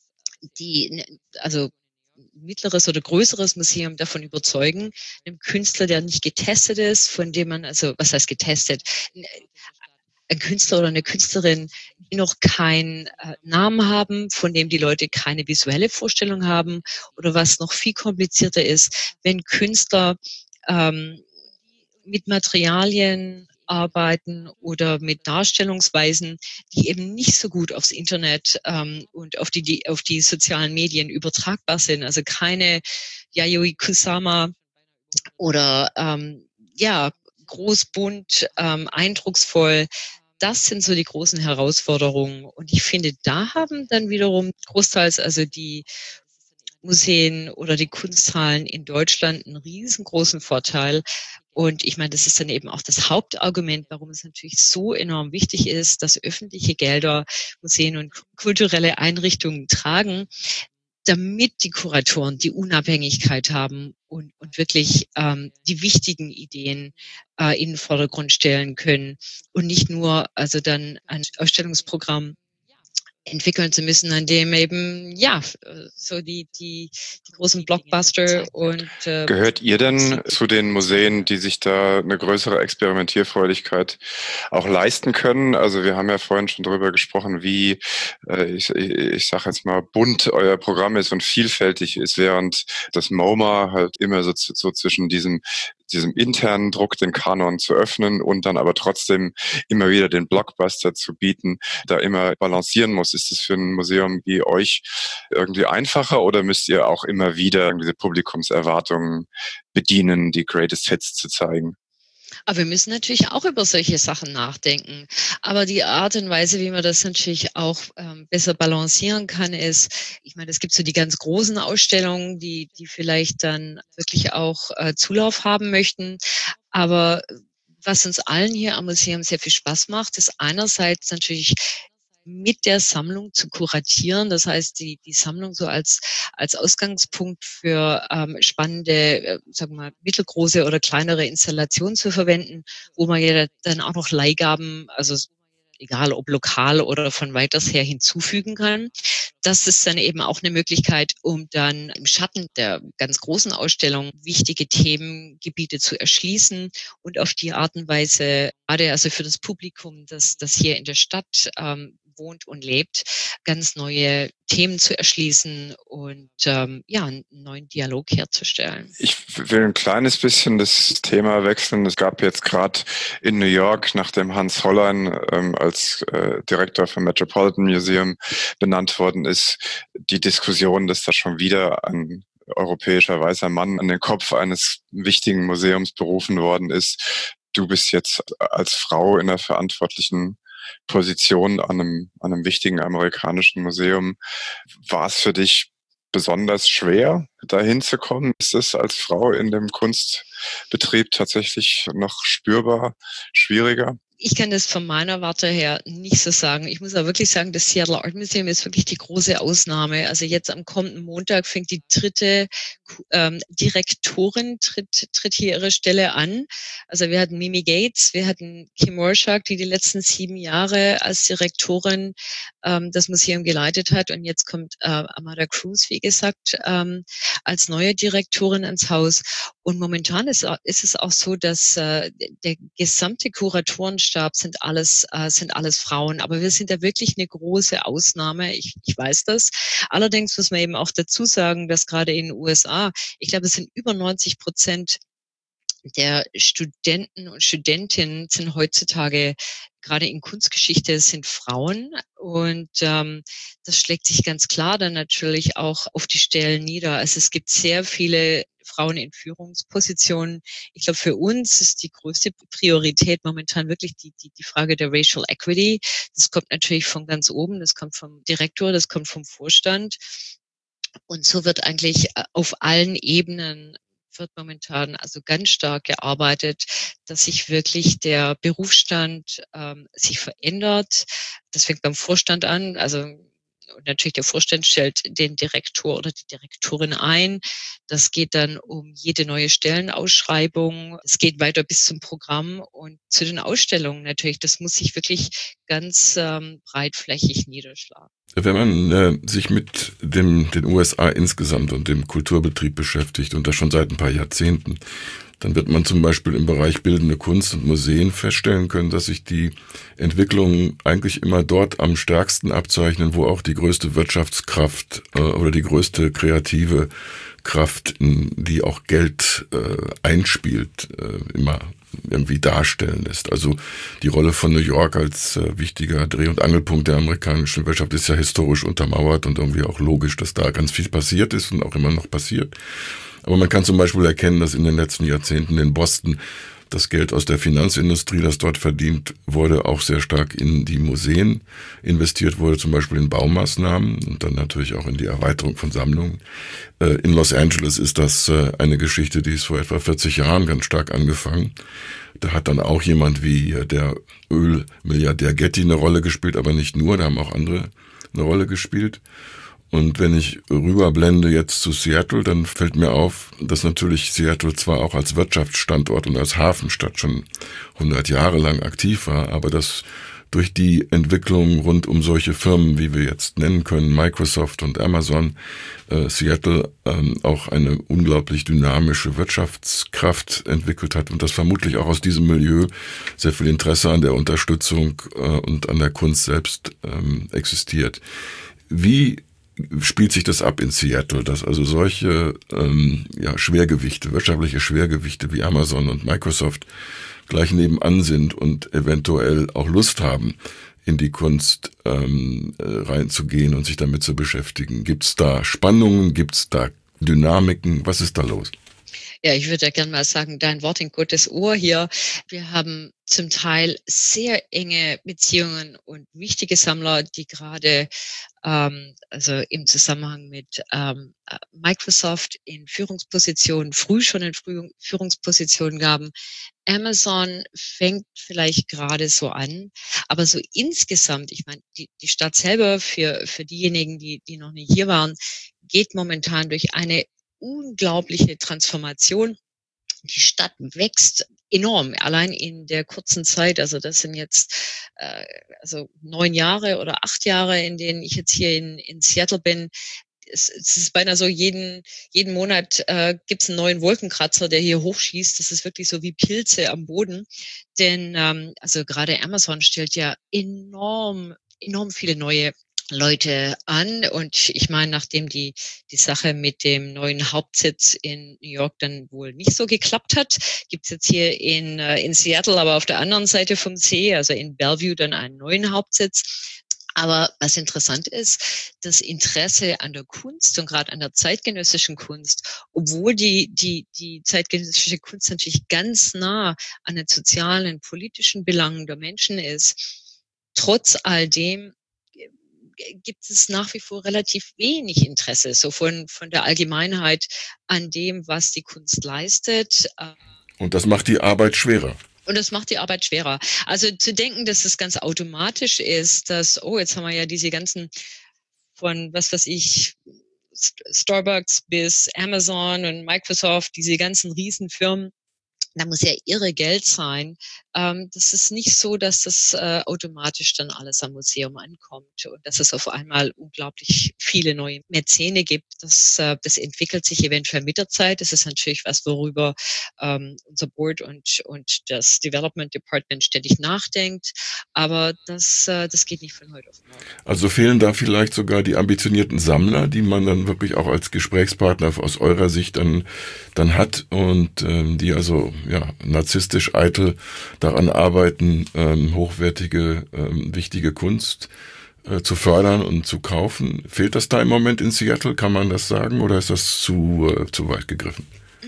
also mittleres oder größeres Museum davon überzeugen, einem Künstler, der nicht getestet ist, von dem man, also was heißt getestet? Ein Künstler oder eine Künstlerin, die noch keinen Namen haben, von dem die Leute keine visuelle Vorstellung haben, oder was noch viel komplizierter ist, wenn Künstler mit Materialien arbeiten oder mit Darstellungsweisen, die eben nicht so gut aufs Internet und auf die sozialen Medien übertragbar sind. Also keine Yayoi Kusama oder groß, bunt, eindrucksvoll. Das sind so die großen Herausforderungen. Und ich finde, da haben dann wiederum großteils also die Museen oder die Kunsthallen in Deutschland einen riesengroßen Vorteil. Und ich meine, das ist dann eben auch das Hauptargument, warum es natürlich so enorm wichtig ist, dass öffentliche Gelder Museen und kulturelle Einrichtungen tragen, damit die Kuratoren die Unabhängigkeit haben und wirklich die wichtigen Ideen in den Vordergrund stellen können und nicht nur also dann ein Ausstellungsprogramm entwickeln zu müssen, an dem eben so die großen Blockbuster und Gehört ihr denn zu den Museen, die sich da eine größere Experimentierfreudigkeit auch leisten können? Also wir haben ja vorhin schon darüber gesprochen, wie ich sage jetzt mal bunt euer Programm ist und vielfältig ist, während das MoMA halt immer so zwischen diesem internen Druck, den Kanon zu öffnen und dann aber trotzdem immer wieder den Blockbuster zu bieten, da immer balancieren muss. Ist das für ein Museum wie euch irgendwie einfacher oder müsst ihr auch immer wieder diese Publikumserwartungen bedienen, die Greatest Hits zu zeigen? Aber wir müssen natürlich auch über solche Sachen nachdenken. Aber die Art und Weise, wie man das natürlich auch besser balancieren kann, ist, ich meine, es gibt so die ganz großen Ausstellungen, die vielleicht dann wirklich auch Zulauf haben möchten. Aber was uns allen hier am Museum sehr viel Spaß macht, ist einerseits natürlich mit der Sammlung zu kuratieren. Das heißt, die Sammlung so als Ausgangspunkt für spannende, sagen wir mal, mittelgroße oder kleinere Installationen zu verwenden, wo man ja dann auch noch Leihgaben, also egal ob lokal oder von weiters her, hinzufügen kann. Das ist dann eben auch eine Möglichkeit, um dann im Schatten der ganz großen Ausstellung wichtige Themengebiete zu erschließen und auf die Art und Weise, gerade also für das Publikum, das hier in der Stadt wohnt und lebt, ganz neue Themen zu erschließen und einen neuen Dialog herzustellen. Ich will ein kleines bisschen das Thema wechseln. Es gab jetzt gerade in New York, nachdem Hans Hollein als Direktor vom Metropolitan Museum benannt worden ist, die Diskussion, dass da schon wieder ein europäischer weißer Mann an den Kopf eines wichtigen Museums berufen worden ist. Du bist jetzt als Frau in der verantwortlichen Position an einem wichtigen amerikanischen Museum. War es für dich besonders schwer, dahin zu kommen? Ist es als Frau in dem Kunstbetrieb tatsächlich noch spürbar schwieriger? Ich kann das von meiner Warte her nicht so sagen. Ich muss aber wirklich sagen, das Seattle Art Museum ist wirklich die große Ausnahme. Also jetzt am kommenden Montag fängt die dritte Direktorin tritt hier ihre Stelle an. Also wir hatten Mimi Gates, wir hatten Kim Orszag, die letzten 7 Jahre als Direktorin das Museum geleitet hat. Und jetzt kommt Amada Cruz, wie gesagt, als neue Direktorin ans Haus. Und momentan ist es auch so, dass der gesamte Kuratorenstab sind alles Frauen. Aber wir sind da wirklich eine große Ausnahme. Ich weiß das. Allerdings muss man eben auch dazu sagen, dass gerade in den USA, ich glaube, es sind über 90% der Studenten und Studentinnen sind heutzutage gerade in Kunstgeschichte sind Frauen und das schlägt sich ganz klar dann natürlich auch auf die Stellen nieder. Also es gibt sehr viele Frauen in Führungspositionen. Ich glaube, für uns ist die größte Priorität momentan wirklich die Frage der Racial Equity. Das kommt natürlich von ganz oben, das kommt vom Direktor, das kommt vom Vorstand. Und so wird eigentlich auf allen Ebenen wird momentan also ganz stark gearbeitet, dass sich wirklich der Berufsstand sich verändert. Das fängt beim Vorstand an, also und natürlich der Vorstand stellt den Direktor oder die Direktorin ein. Das geht dann um jede neue Stellenausschreibung. Es geht weiter bis zum Programm und zu den Ausstellungen natürlich. Das muss sich wirklich ganz breitflächig niederschlagen. Wenn man sich mit den USA insgesamt und dem Kulturbetrieb beschäftigt und das schon seit ein paar Jahrzehnten, dann wird man zum Beispiel im Bereich bildende Kunst und Museen feststellen können, dass sich die Entwicklungen eigentlich immer dort am stärksten abzeichnen, wo auch die größte Wirtschaftskraft oder die größte kreative Kraft, die auch Geld einspielt, immer irgendwie darstellen lässt. Also die Rolle von New York als wichtiger Dreh- und Angelpunkt der amerikanischen Wirtschaft ist ja historisch untermauert und irgendwie auch logisch, dass da ganz viel passiert ist und auch immer noch passiert. Aber man kann zum Beispiel erkennen, dass in den letzten Jahrzehnten in Boston das Geld aus der Finanzindustrie, das dort verdient wurde, auch sehr stark in die Museen investiert wurde, zum Beispiel in Baumaßnahmen und dann natürlich auch in die Erweiterung von Sammlungen. In Los Angeles ist das eine Geschichte, die ist vor etwa 40 Jahren ganz stark angefangen. Da hat dann auch jemand wie der Ölmilliardär Getty eine Rolle gespielt, aber nicht nur, da haben auch andere eine Rolle gespielt. Und wenn ich rüberblende jetzt zu Seattle, dann fällt mir auf, dass natürlich Seattle zwar auch als Wirtschaftsstandort und als Hafenstadt schon 100 Jahre lang aktiv war, aber dass durch die Entwicklung rund um solche Firmen, wie wir jetzt nennen können, Microsoft und Amazon, Seattle auch eine unglaublich dynamische Wirtschaftskraft entwickelt hat und dass vermutlich auch aus diesem Milieu sehr viel Interesse an der Unterstützung und an der Kunst selbst existiert. Wie spielt sich das ab in Seattle, dass also solche Schwergewichte, wirtschaftliche Schwergewichte wie Amazon und Microsoft gleich nebenan sind und eventuell auch Lust haben, in die Kunst reinzugehen und sich damit zu beschäftigen? Gibt es da Spannungen? Gibt es da Dynamiken? Was ist da los? Ja, ich würde ja gerne mal sagen, dein Wort in Gottes Ohr hier. Wir haben zum Teil sehr enge Beziehungen und wichtige Sammler, die gerade also im Zusammenhang mit Microsoft in Führungspositionen, früh schon in Führungspositionen gaben. Amazon fängt vielleicht gerade so an, aber so insgesamt, ich meine, die Stadt selber für diejenigen, die noch nicht hier waren, geht momentan durch eine unglaubliche Transformation. Die Stadt wächst enorm, allein in der kurzen Zeit. Also das sind jetzt also 9 Jahre oder 8 Jahre, in denen ich jetzt hier in Seattle bin. Es ist beinahe so, jeden Monat gibt es einen neuen Wolkenkratzer, der hier hochschießt. Das ist wirklich so wie Pilze am Boden. Denn also gerade Amazon stellt ja enorm viele neue Leute an. Und ich meine, nachdem die Sache mit dem neuen Hauptsitz in New York dann wohl nicht so geklappt hat, gibt's jetzt hier in Seattle, aber auf der anderen Seite vom See, also in Bellevue, dann einen neuen Hauptsitz. Aber was interessant ist, das Interesse an der Kunst und gerade an der zeitgenössischen Kunst, obwohl die zeitgenössische Kunst natürlich ganz nah an den sozialen und politischen Belangen der Menschen ist, trotz all dem gibt es nach wie vor relativ wenig Interesse, so von der Allgemeinheit an dem, was die Kunst leistet. Und das macht die Arbeit schwerer. Und das macht die Arbeit schwerer. Also zu denken, dass es ganz automatisch ist, dass, oh, jetzt haben wir ja diese ganzen von, was weiß ich, Starbucks bis Amazon und Microsoft, diese ganzen Riesenfirmen, da muss ja irre Geld sein. Das ist nicht so, dass das automatisch dann alles am Museum ankommt und dass es auf einmal unglaublich viele neue Mäzene gibt. Das entwickelt sich eventuell mit der Zeit. Das ist natürlich was, worüber unser Board und das Development Department ständig nachdenkt. Aber das geht nicht von heute auf morgen. Also fehlen da vielleicht sogar die ambitionierten Sammler, die man dann wirklich auch als Gesprächspartner aus eurer Sicht dann hat und die also ja narzisstisch eitel daran arbeiten, hochwertige, wichtige Kunst zu fördern und zu kaufen. Fehlt das da im Moment in Seattle? Kann man das sagen oder ist das zu weit gegriffen?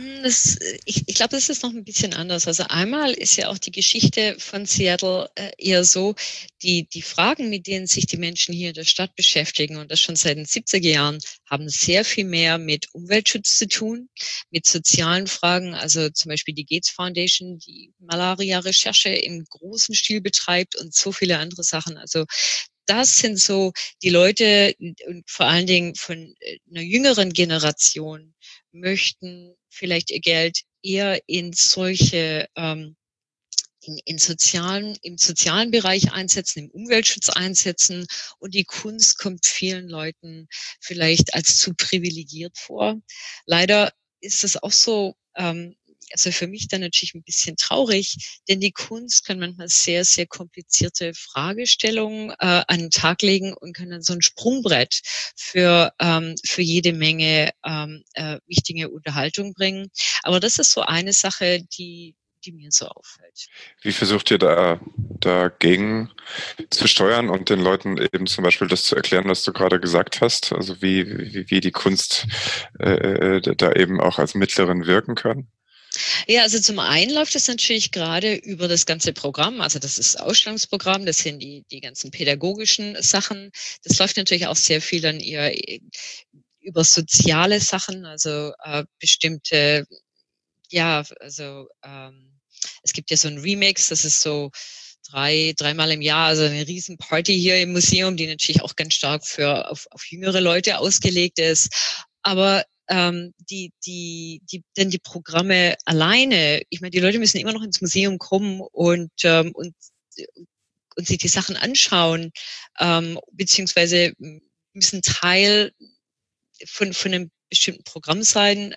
Ich glaube, das ist noch ein bisschen anders. Also einmal ist ja auch die Geschichte von Seattle eher so, die Fragen, mit denen sich die Menschen hier in der Stadt beschäftigen, und das schon seit den 70er Jahren, haben sehr viel mehr mit Umweltschutz zu tun, mit sozialen Fragen. Also zum Beispiel die Gates Foundation, die Malaria-Recherche im großen Stil betreibt und so viele andere Sachen. Also das sind so die Leute und vor allen Dingen von einer jüngeren Generation möchten vielleicht ihr Geld eher in solche im sozialen Bereich einsetzen, im Umweltschutz einsetzen, und die Kunst kommt vielen Leuten vielleicht als zu privilegiert vor. Leider ist es auch so, also für mich dann natürlich ein bisschen traurig, denn die Kunst kann manchmal sehr, sehr komplizierte Fragestellungen an den Tag legen und kann dann so ein Sprungbrett für jede Menge wichtige Unterhaltung bringen. Aber das ist so eine Sache, die mir so auffällt. Wie versucht ihr dagegen zu steuern und den Leuten eben zum Beispiel das zu erklären, was du gerade gesagt hast? Also wie die Kunst da eben auch als Mittlerin wirken kann? Ja, also zum einen läuft es natürlich gerade über das ganze Programm. Also das ist das Ausstellungsprogramm, das sind die ganzen pädagogischen Sachen. Das läuft natürlich auch sehr viel dann eher über soziale Sachen, also bestimmte, ja, also es gibt ja so ein Remix, das ist so dreimal im Jahr, also eine Riesenparty hier im Museum, die natürlich auch ganz stark auf jüngere Leute ausgelegt ist. Aber denn die Programme alleine, ich meine, die Leute müssen immer noch ins Museum kommen und sich die Sachen anschauen, beziehungsweise müssen Teil von einem bestimmten Programm sein.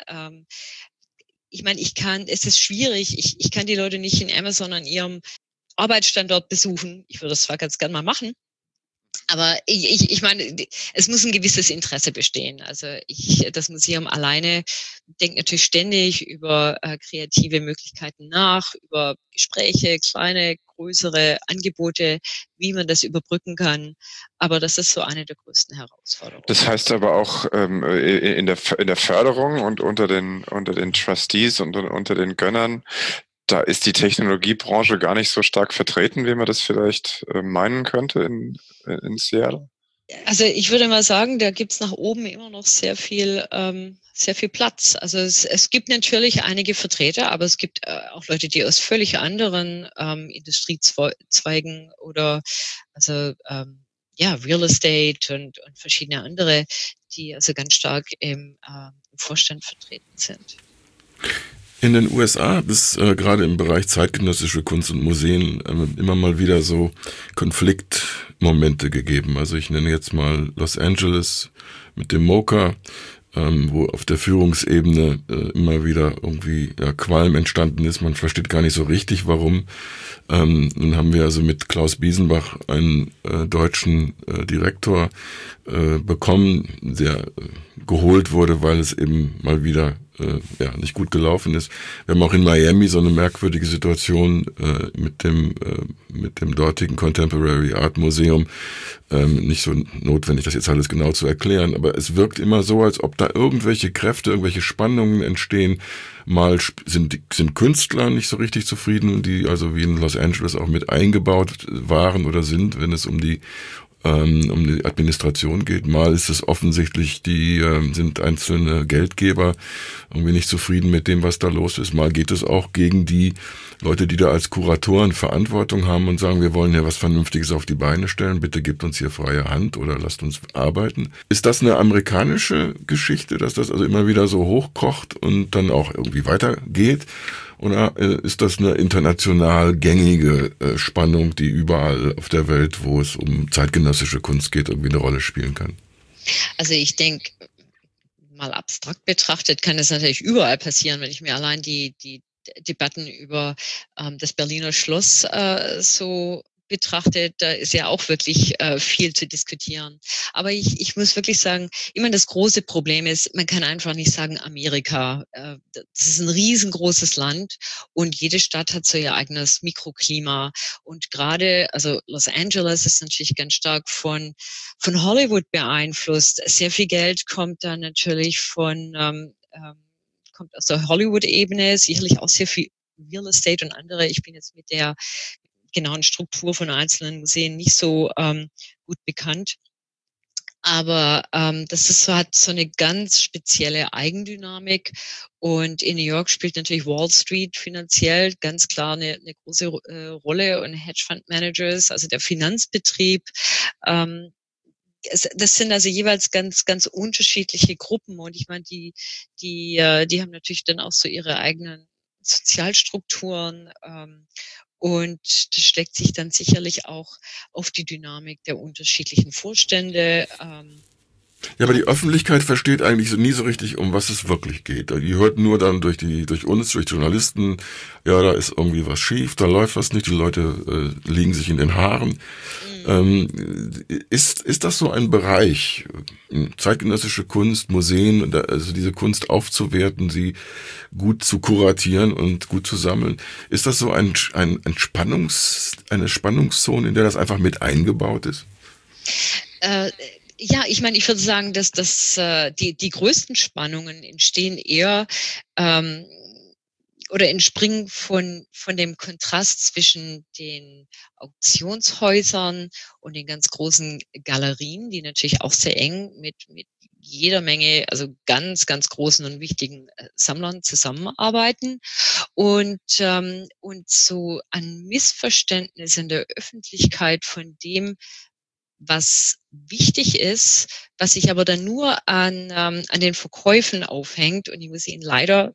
Ich meine, es ist schwierig, ich kann die Leute nicht in Amazon an ihrem Arbeitsstandort besuchen. Ich würde das zwar ganz gern mal machen, Aber ich meine, es muss ein gewisses Interesse bestehen. Also das Museum alleine denkt natürlich ständig über kreative Möglichkeiten nach, über Gespräche, kleine, größere Angebote, wie man das überbrücken kann. Aber das ist so eine der größten Herausforderungen. Das heißt aber auch in der Förderung und unter den Trustees und unter den Gönnern, da ist die Technologiebranche gar nicht so stark vertreten, wie man das vielleicht meinen könnte in Seattle. Also ich würde mal sagen, da gibt's nach oben immer noch sehr viel Platz. Also es gibt natürlich einige Vertreter, aber es gibt auch Leute, die aus völlig anderen Industriezweigen oder Real Estate und verschiedene andere, die also ganz stark im Vorstand vertreten sind. In den USA hat es gerade im Bereich zeitgenössische Kunst und Museen immer mal wieder so Konfliktmomente gegeben. Also ich nenne jetzt mal Los Angeles mit dem MoCA, wo auf der Führungsebene immer wieder irgendwie Qualm entstanden ist. Man versteht gar nicht so richtig, warum. Nun haben wir also mit Klaus Biesenbach einen deutschen Direktor bekommen, der geholt wurde, weil es eben mal wieder nicht gut gelaufen ist. Wir haben auch in Miami so eine merkwürdige Situation mit dem dortigen Contemporary Art Museum. Nicht so notwendig, das jetzt alles genau zu erklären, aber es wirkt immer so, als ob da irgendwelche Kräfte, irgendwelche Spannungen entstehen. Mal sind Künstler nicht so richtig zufrieden, die also wie in Los Angeles auch mit eingebaut waren oder sind, wenn es um die Administration geht. Mal ist es offensichtlich, sind einzelne Geldgeber irgendwie nicht zufrieden mit dem, was da los ist. Mal geht es auch gegen die Leute, die da als Kuratoren Verantwortung haben und sagen, wir wollen hier was Vernünftiges auf die Beine stellen, bitte gebt uns hier freie Hand oder lasst uns arbeiten. Ist das eine amerikanische Geschichte, dass das also immer wieder so hochkocht und dann auch irgendwie weitergeht? Oder ist das eine international gängige Spannung, die überall auf der Welt, wo es um zeitgenössische Kunst geht, irgendwie eine Rolle spielen kann? Also ich denke, mal abstrakt betrachtet kann es natürlich überall passieren, wenn ich mir allein die Debatten über das Berliner Schloss so betrachtet, da ist ja auch wirklich viel zu diskutieren. Aber ich muss wirklich sagen, immer das große Problem ist, man kann einfach nicht sagen Amerika. Das ist ein riesengroßes Land und jede Stadt hat so ihr eigenes Mikroklima. Und gerade, also Los Angeles ist natürlich ganz stark von Hollywood beeinflusst. Sehr viel Geld kommt da natürlich kommt aus der Hollywood-Ebene, sicherlich auch sehr viel Real Estate und andere. Ich bin jetzt mit der genauen Struktur von einzelnen Museen nicht so gut bekannt. Aber hat so eine ganz spezielle Eigendynamik. Und in New York spielt natürlich Wall Street finanziell ganz klar eine große Rolle und Hedgefonds-Managers, also der Finanzbetrieb. Das sind also jeweils ganz, ganz unterschiedliche Gruppen. Und ich meine, die haben natürlich dann auch so ihre eigenen Sozialstrukturen. Und das schlägt sich dann sicherlich auch auf die Dynamik der unterschiedlichen Vorstände. Ja, aber die Öffentlichkeit versteht eigentlich nie so richtig, um was es wirklich geht. Die hört nur dann durch uns, durch Journalisten, ja, da ist irgendwie was schief, da läuft was nicht, die Leute liegen sich in den Haaren. Ist das so ein Bereich, zeitgenössische Kunst, Museen, also diese Kunst aufzuwerten, sie gut zu kuratieren und gut zu sammeln? Ist das so eine Spannungszone, in der das einfach mit eingebaut ist? Ja, ich meine, ich würde sagen, dass die größten Spannungen entstehen eher oder entspringen von dem Kontrast zwischen den Auktionshäusern und den ganz großen Galerien, die natürlich auch sehr eng mit jeder Menge, also ganz, ganz großen und wichtigen Sammlern zusammenarbeiten und so ein Missverständnis in der Öffentlichkeit von dem, was wichtig ist, was sich aber dann nur an den Verkäufen aufhängt. Und ich muss Ihnen leider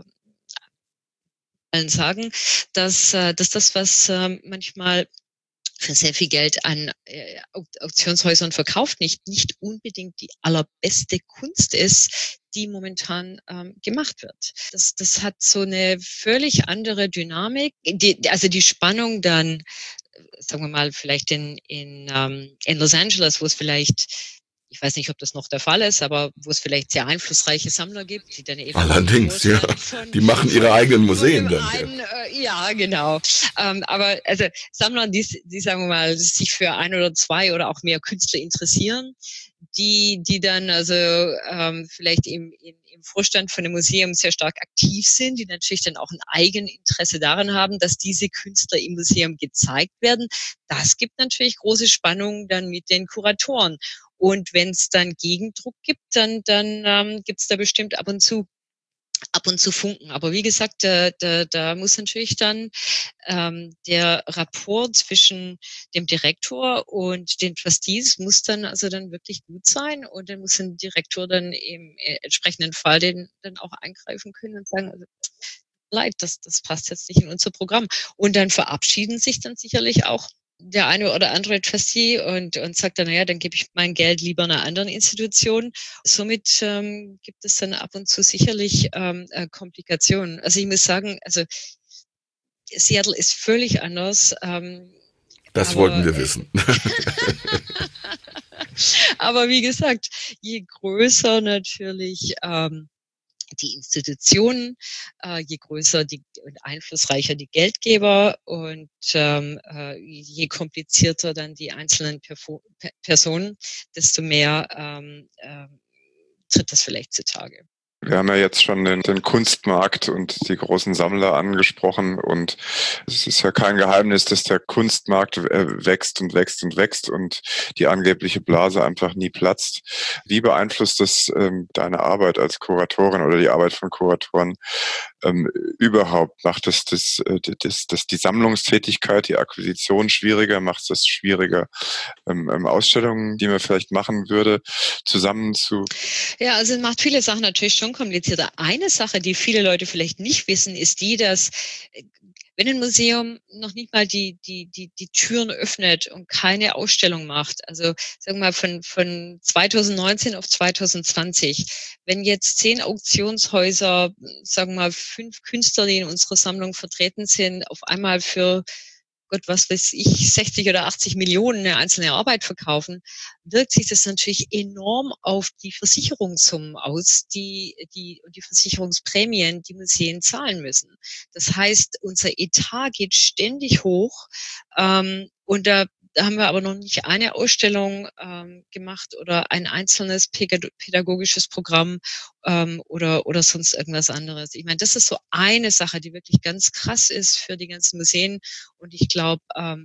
allen sagen, dass das, was manchmal für sehr viel Geld an Auktionshäusern verkauft, nicht unbedingt die allerbeste Kunst ist, die momentan gemacht wird. Das hat so eine völlig andere Dynamik. Die Spannung dann sagen wir mal, vielleicht in Los Angeles, wo es vielleicht, ich weiß nicht, ob das noch der Fall ist, aber wo es vielleicht sehr einflussreiche Sammler gibt, die dann eben allerdings, ja, die machen ihre eigenen Museen dann. Ja, genau. Aber also Sammler, die sagen wir mal, sich für ein oder zwei oder auch mehr Künstler interessieren, die dann also vielleicht im Vorstand von einem Museum sehr stark aktiv sind, die natürlich dann auch ein Eigeninteresse daran haben, dass diese Künstler im Museum gezeigt werden. Das gibt natürlich große Spannungen dann mit den Kuratoren. Und wenn es dann Gegendruck gibt, dann gibt es da bestimmt ab und zu Funken. Aber wie gesagt, da muss natürlich dann der Rapport zwischen dem Direktor und den Trustees muss dann also dann wirklich gut sein, und dann muss ein Direktor dann im entsprechenden Fall dann auch eingreifen können und sagen, also, leid, das passt jetzt nicht in unser Programm. Und dann verabschieden sich dann sicherlich auch der eine oder andere Trustee und sagt dann, naja, dann gebe ich mein Geld lieber einer anderen Institution. Somit gibt es dann ab und zu sicherlich Komplikationen. Also ich muss sagen, also Seattle ist völlig anders. Das wollten wir wissen. Aber wie gesagt, je größer natürlich die Institutionen, je größer und einflussreicher die Geldgeber und je komplizierter dann die einzelnen Personen, desto mehr tritt das vielleicht zutage. Wir haben ja jetzt schon den Kunstmarkt und die großen Sammler angesprochen, und es ist ja kein Geheimnis, dass der Kunstmarkt wächst und wächst und wächst und die angebliche Blase einfach nie platzt. Wie beeinflusst das deine Arbeit als Kuratorin oder die Arbeit von Kuratoren überhaupt? Macht das die Sammlungstätigkeit, die Akquisition schwieriger? Macht es das schwieriger, Ausstellungen, die man vielleicht machen würde, Ja, also es macht viele Sachen natürlich schon komplizierter. Eine Sache, die viele Leute vielleicht nicht wissen, ist die, dass wenn ein Museum noch nicht mal die Türen öffnet und keine Ausstellung macht, also sagen wir mal von 2019 auf 2020, wenn jetzt 10 Auktionshäuser, sagen wir mal 5 Künstler, die in unserer Sammlung vertreten sind, auf einmal für Gott, was weiß ich, 60 oder 80 Millionen eine einzelne Arbeit verkaufen, wirkt sich das natürlich enorm auf die Versicherungssummen aus, die Versicherungsprämien, die Museen zahlen müssen. Das heißt, unser Etat geht ständig hoch, und da haben wir aber noch nicht eine Ausstellung gemacht oder ein einzelnes pädagogisches Programm oder sonst irgendwas anderes. Ich meine, das ist so eine Sache, die wirklich ganz krass ist für die ganzen Museen, und ich glaube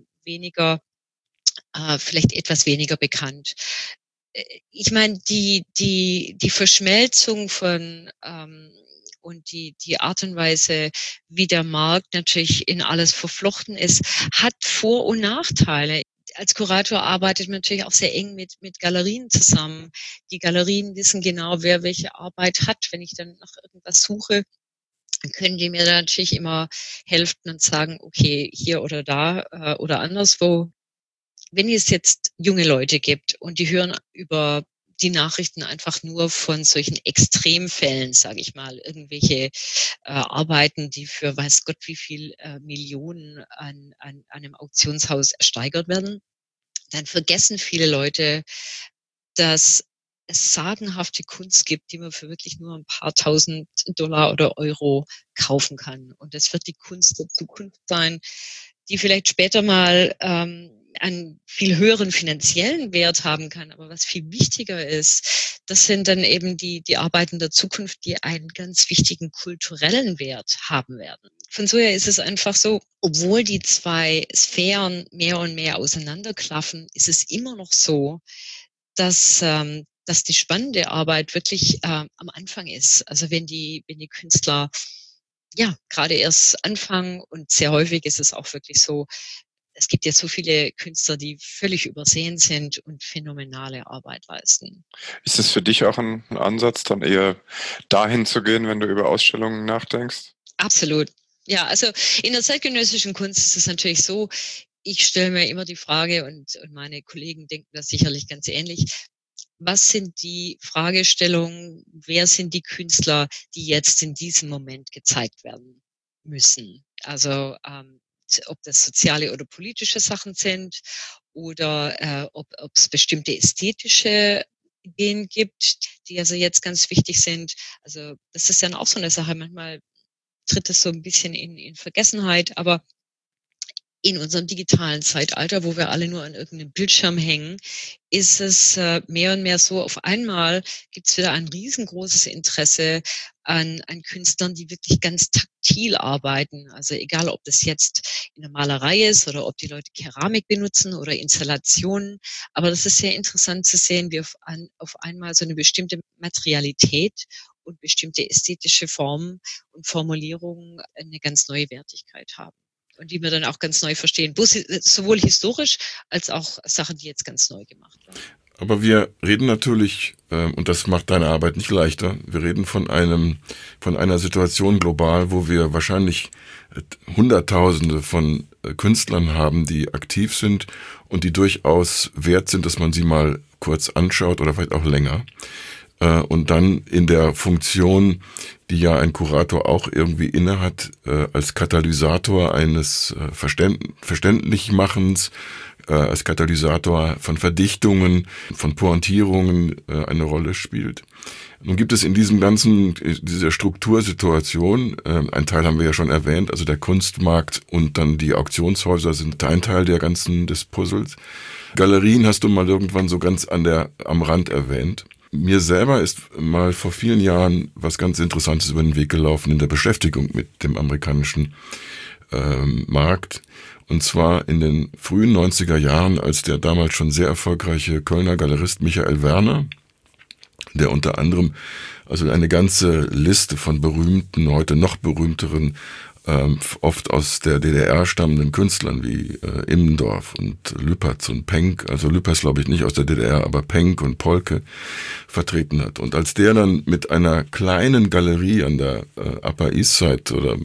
vielleicht etwas weniger bekannt. Ich meine, die Verschmelzung von und die Art und Weise, wie der Markt natürlich in alles verflochten ist, hat Vor- und Nachteile. Als Kurator arbeitet man natürlich auch sehr eng mit Galerien zusammen. Die Galerien wissen genau, wer welche Arbeit hat. Wenn ich dann nach irgendwas suche, können die mir da natürlich immer helfen und sagen, okay, hier oder da oder anderswo. Wenn es jetzt junge Leute gibt und die hören über die Nachrichten einfach nur von solchen Extremfällen, sage ich mal, irgendwelche Arbeiten, die für weiß Gott wie viel Millionen an einem Auktionshaus ersteigert werden, dann vergessen viele Leute, dass es sagenhafte Kunst gibt, die man für wirklich nur ein paar tausend Dollar oder Euro kaufen kann. Und das wird die Kunst der Zukunft sein, die vielleicht später mal einen viel höheren finanziellen Wert haben kann. Aber was viel wichtiger ist, das sind dann eben die Arbeiten der Zukunft, die einen ganz wichtigen kulturellen Wert haben werden. Von so her ist es einfach so, obwohl die zwei Sphären mehr und mehr auseinanderklaffen, ist es immer noch so, dass die spannende Arbeit wirklich am Anfang ist. Also wenn die Künstler ja gerade erst anfangen, und sehr häufig ist es auch wirklich so, es gibt ja so viele Künstler, die völlig übersehen sind und phänomenale Arbeit leisten. Ist es für dich auch ein Ansatz, dann eher dahin zu gehen, wenn du über Ausstellungen nachdenkst? Absolut. Ja, also in der zeitgenössischen Kunst ist es natürlich so, ich stelle mir immer die Frage, und meine Kollegen denken das sicherlich ganz ähnlich, was sind die Fragestellungen, wer sind die Künstler, die jetzt in diesem Moment gezeigt werden müssen? Also ob das soziale oder politische Sachen sind oder ob es bestimmte ästhetische Ideen gibt, die also jetzt ganz wichtig sind. Also das ist dann auch so eine Sache. Manchmal tritt es so ein bisschen in Vergessenheit, aber in unserem digitalen Zeitalter, wo wir alle nur an irgendeinem Bildschirm hängen, ist es mehr und mehr so, auf einmal gibt es wieder ein riesengroßes Interesse an Künstlern, die wirklich ganz taktil arbeiten. Also egal, ob das jetzt in der Malerei ist oder ob die Leute Keramik benutzen oder Installationen. Aber das ist sehr interessant zu sehen, wie auf einmal so eine bestimmte Materialität und bestimmte ästhetische Formen und Formulierungen eine ganz neue Wertigkeit haben. Und die wir dann auch ganz neu verstehen. Sowohl historisch als auch Sachen, die jetzt ganz neu gemacht werden. Aber wir reden natürlich, und das macht deine Arbeit nicht leichter, wir reden von einer Situation global, wo wir wahrscheinlich Hunderttausende von Künstlern haben, die aktiv sind und die durchaus wert sind, dass man sie mal kurz anschaut oder vielleicht auch länger. Und dann in der Funktion, die ja ein Kurator auch irgendwie innehat, als Katalysator eines Verständlichmachens, als Katalysator von Verdichtungen, von Pointierungen eine Rolle spielt. Nun gibt es in dieser Struktursituation, ein Teil haben wir ja schon erwähnt, also der Kunstmarkt und dann die Auktionshäuser sind ein Teil des Puzzles. Galerien hast du mal irgendwann so ganz am Rand erwähnt. Mir selber ist mal vor vielen Jahren was ganz Interessantes über den Weg gelaufen in der Beschäftigung mit dem amerikanischen Markt. Und zwar in den frühen 90er Jahren, als der damals schon sehr erfolgreiche Kölner Galerist Michael Werner, der unter anderem also eine ganze Liste von berühmten, heute noch berühmteren, oft aus der DDR stammenden Künstlern wie Immendorf und Lüpertz und Penck, also Lüpertz glaube ich nicht aus der DDR, aber Penck und Polke vertreten hat. Und als der dann mit einer kleinen Galerie an der Upper East Side oder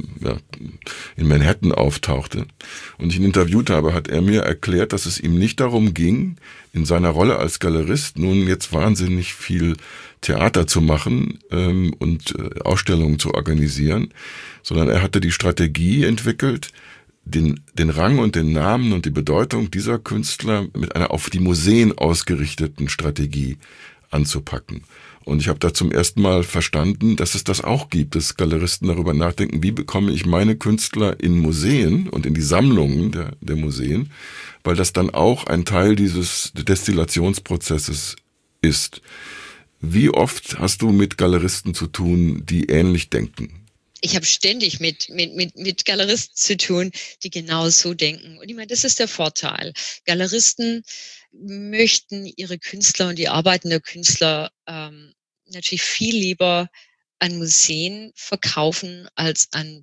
in Manhattan auftauchte und ich ihn interviewt habe, hat er mir erklärt, dass es ihm nicht darum ging, in seiner Rolle als Galerist nun jetzt wahnsinnig viel Theater zu machen und Ausstellungen zu organisieren, sondern er hatte die Strategie entwickelt, den Rang und den Namen und die Bedeutung dieser Künstler mit einer auf die Museen ausgerichteten Strategie anzupacken. Und ich habe da zum ersten Mal verstanden, dass es das auch gibt, dass Galeristen darüber nachdenken, wie bekomme ich meine Künstler in Museen und in die Sammlungen der Museen, weil das dann auch ein Teil dieses Destillationsprozesses ist. Wie oft hast du mit Galeristen zu tun, die ähnlich denken? Ich habe ständig mit Galeristen zu tun, die genau so denken. Und ich meine, das ist der Vorteil. Galeristen möchten ihre Künstler und die Arbeiten der Künstler natürlich viel lieber an Museen verkaufen als an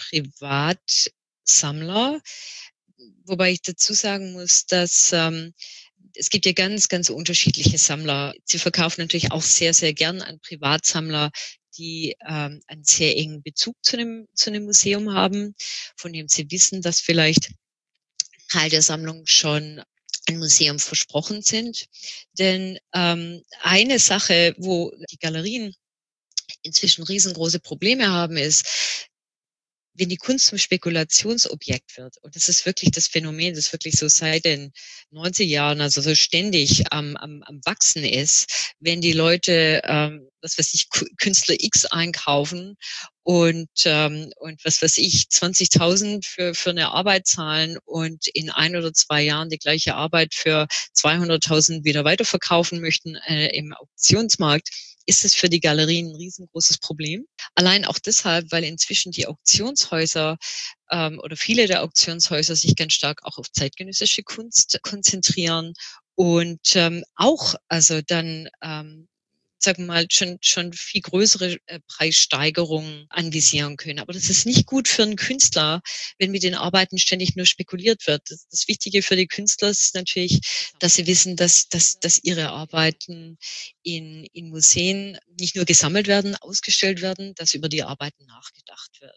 Privatsammler. Wobei ich dazu sagen muss, dass es gibt ja ganz, ganz unterschiedliche Sammler. Sie verkaufen natürlich auch sehr, sehr gern an Privatsammler, die einen sehr engen Bezug zu einem Museum haben, von dem sie wissen, dass vielleicht Teil der Sammlung schon ein Museum versprochen sind. Denn eine Sache, wo die Galerien inzwischen riesengroße Probleme haben, ist, wenn die Kunst zum Spekulationsobjekt wird, und das ist wirklich das Phänomen, das wirklich so seit den 90er Jahren, also so ständig am Wachsen ist, wenn die Leute, was weiß ich, Künstler X einkaufen und was weiß ich, 20.000 für eine Arbeit zahlen und in 1 oder 2 Jahren die gleiche Arbeit für 200.000 wieder weiterverkaufen möchten im Auktionsmarkt, ist es für die Galerien ein riesengroßes Problem. Allein auch deshalb, weil inzwischen die Auktionshäuser oder viele der Auktionshäuser sich ganz stark auch auf zeitgenössische Kunst konzentrieren und auch also dann sagen wir mal, schon viel größere Preissteigerungen anvisieren können. Aber das ist nicht gut für einen Künstler, wenn mit den Arbeiten ständig nur spekuliert wird. Das Wichtige für die Künstler ist natürlich, dass sie wissen, dass ihre Arbeiten in Museen nicht nur gesammelt werden, ausgestellt werden, dass über die Arbeiten nachgedacht wird.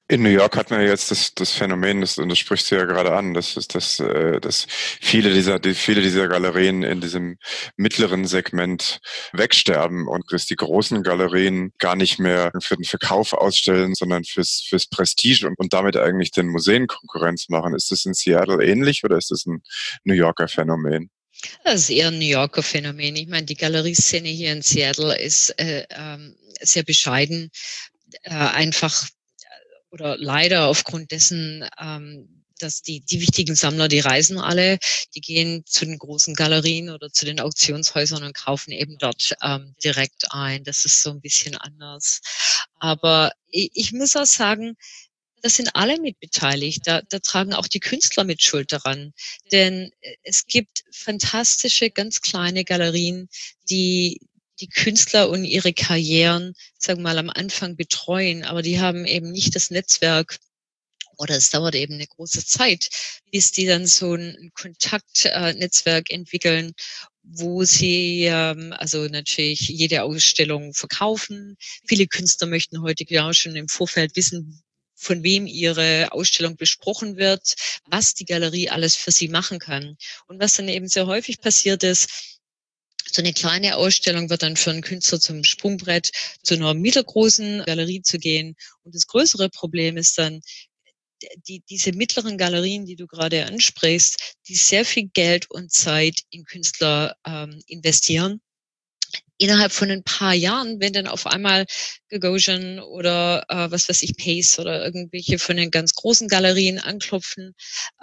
In New York hat man jetzt das Phänomen, und das sprichst du ja gerade an, dass viele dieser Galerien in diesem mittleren Segment wegsterben und dass die großen Galerien gar nicht mehr für den Verkauf ausstellen, sondern fürs Prestige und damit eigentlich den Museen Konkurrenz machen. Ist das in Seattle ähnlich oder ist das ein New Yorker Phänomen? Das ist eher ein New Yorker Phänomen. Ich meine, die Galerieszene hier in Seattle ist sehr bescheiden, einfach oder leider aufgrund dessen, dass die wichtigen Sammler, die reisen alle, die gehen zu den großen Galerien oder zu den Auktionshäusern und kaufen eben dort direkt ein. Das ist so ein bisschen anders. Aber ich muss auch sagen, das sind alle mitbeteiligt. Da tragen auch die Künstler mit Schuld daran. Denn es gibt fantastische, ganz kleine Galerien, die Künstler und ihre Karrieren, sagen wir mal, am Anfang betreuen, aber die haben eben nicht das Netzwerk oder es dauert eben eine große Zeit, bis die dann so ein Kontaktnetzwerk entwickeln, wo sie also natürlich jede Ausstellung verkaufen. Viele Künstler möchten heute ja schon im Vorfeld wissen, von wem ihre Ausstellung besprochen wird, was die Galerie alles für sie machen kann. Und was dann eben sehr häufig passiert ist, so eine kleine Ausstellung wird dann für einen Künstler zum Sprungbrett, zu einer mittelgroßen Galerie zu gehen. Und das größere Problem ist dann, diese mittleren Galerien, die du gerade ansprichst, die sehr viel Geld und Zeit in Künstler investieren. Innerhalb von ein paar Jahren, wenn dann auf einmal Gagosian oder was weiß ich, Pace oder irgendwelche von den ganz großen Galerien anklopfen,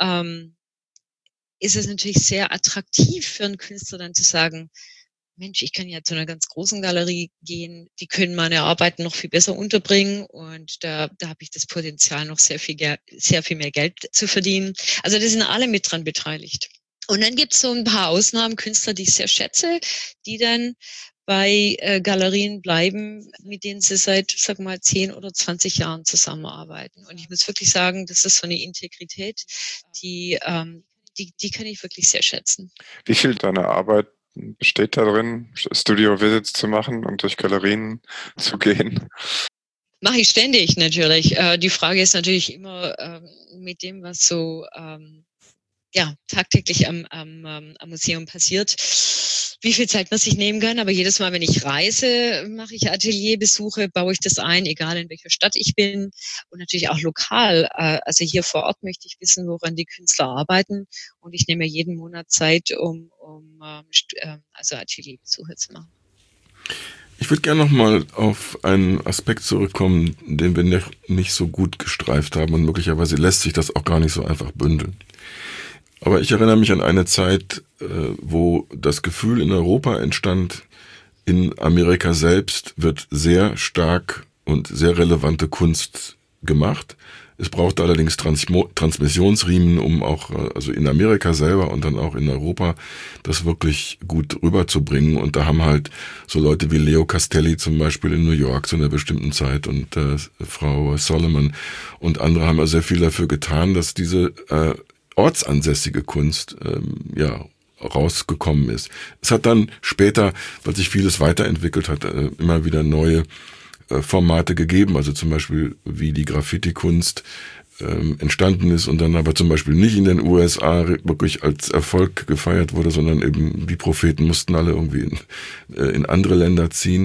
ist es natürlich sehr attraktiv für einen Künstler dann zu sagen, Mensch, ich kann ja zu einer ganz großen Galerie gehen, die können meine Arbeiten noch viel besser unterbringen und da habe ich das Potenzial, noch sehr viel mehr Geld zu verdienen. Also da sind alle mit dran beteiligt. Und dann gibt es so ein paar Ausnahmen, Künstler, die ich sehr schätze, die dann bei Galerien bleiben, mit denen sie seit, sag mal, 10 oder 20 Jahren zusammenarbeiten. Und ich muss wirklich sagen, das ist so eine Integrität, die kann ich wirklich sehr schätzen. Wie viel deiner Arbeit besteht darin, Studio-Visits zu machen und durch Galerien zu gehen? Mache ich ständig natürlich. Die Frage ist natürlich immer mit dem, was so tagtäglich am Museum passiert, wie viel Zeit man sich nehmen kann. Aber jedes Mal, wenn ich reise, mache ich Atelierbesuche, baue ich das ein, egal in welcher Stadt ich bin und natürlich auch lokal. Also hier vor Ort möchte ich wissen, woran die Künstler arbeiten und ich nehme mir jeden Monat Zeit, um also Atelierbesuche zu machen. Ich würde gerne nochmal auf einen Aspekt zurückkommen, den wir nicht so gut gestreift haben und möglicherweise lässt sich das auch gar nicht so einfach bündeln. Aber ich erinnere mich an eine Zeit, wo das Gefühl in Europa entstand, in Amerika selbst wird sehr stark und sehr relevante Kunst gemacht. Es braucht allerdings Transmissionsriemen, um auch, also in Amerika selber und dann auch in Europa, das wirklich gut rüberzubringen. Und da haben halt so Leute wie Leo Castelli zum Beispiel in New York zu einer bestimmten Zeit und Frau Solomon und andere haben also sehr viel dafür getan, dass diese ortsansässige Kunst rausgekommen ist. Es hat dann später, weil sich vieles weiterentwickelt hat, immer wieder neue Formate gegeben, also zum Beispiel wie die Graffiti-Kunst entstanden ist und dann aber zum Beispiel nicht in den USA wirklich als Erfolg gefeiert wurde, sondern eben die Propheten mussten alle irgendwie in andere Länder ziehen.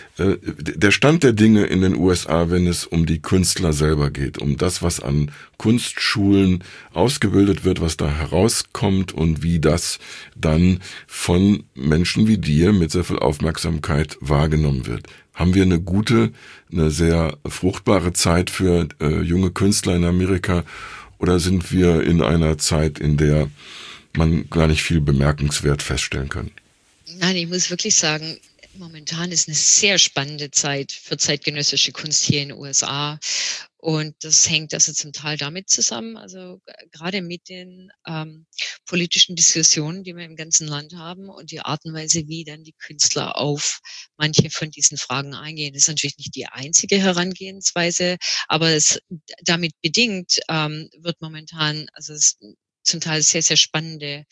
Der Stand der Dinge in den USA, wenn es um die Künstler selber geht, um das, was an Kunstschulen ausgebildet wird, was da herauskommt und wie das dann von Menschen wie dir mit sehr viel Aufmerksamkeit wahrgenommen wird. Haben wir eine sehr fruchtbare Zeit für junge Künstler in Amerika oder sind wir in einer Zeit, in der man gar nicht viel bemerkenswert feststellen kann? Nein, ich muss wirklich sagen, momentan ist eine sehr spannende Zeit für zeitgenössische Kunst hier in den USA. Und das hängt also zum Teil damit zusammen, also gerade mit den politischen Diskussionen, die wir im ganzen Land haben und die Art und Weise, wie dann die Künstler auf manche von diesen Fragen eingehen. Das ist natürlich nicht die einzige Herangehensweise, aber es damit bedingt wird momentan, also es zum Teil sehr, sehr spannende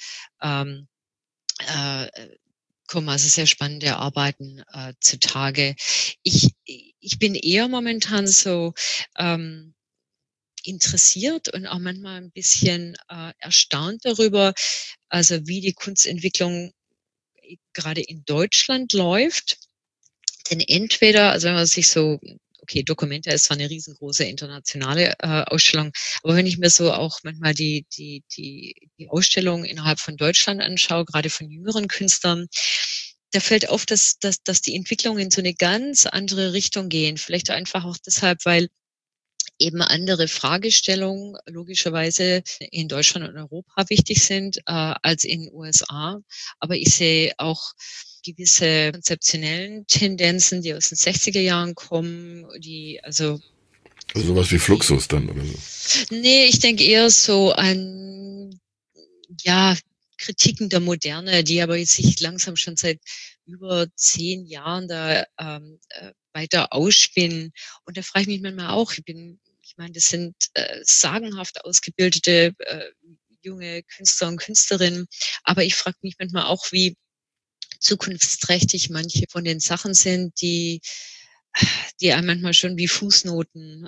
äh, kommen also sehr spannende Arbeiten zutage. Ich bin eher momentan so, interessiert und auch manchmal ein bisschen erstaunt darüber, also wie die Kunstentwicklung gerade in Deutschland läuft. Denn entweder, also wenn man sich so, okay, Documenta ist zwar eine riesengroße internationale Ausstellung, aber wenn ich mir so auch manchmal die Ausstellungen innerhalb von Deutschland anschaue, gerade von jüngeren Künstlern, da fällt auf, dass die Entwicklungen in so eine ganz andere Richtung gehen. Vielleicht einfach auch deshalb, weil eben andere Fragestellungen logischerweise in Deutschland und Europa wichtig sind als in den USA. Aber ich sehe auch gewisse konzeptionellen Tendenzen, die aus den 60er Jahren kommen, die also sowas wie Fluxus dann oder so. Nee, ich denke eher so an Kritiken der Moderne, die aber jetzt sich langsam schon seit über 10 Jahren da weiter ausspinnen. Und da frage ich mich manchmal auch, ich meine, das sind sagenhaft ausgebildete junge Künstler und Künstlerinnen, aber ich frage mich manchmal auch, wie zukunftsträchtig manche von den Sachen sind, die einem manchmal schon wie Fußnoten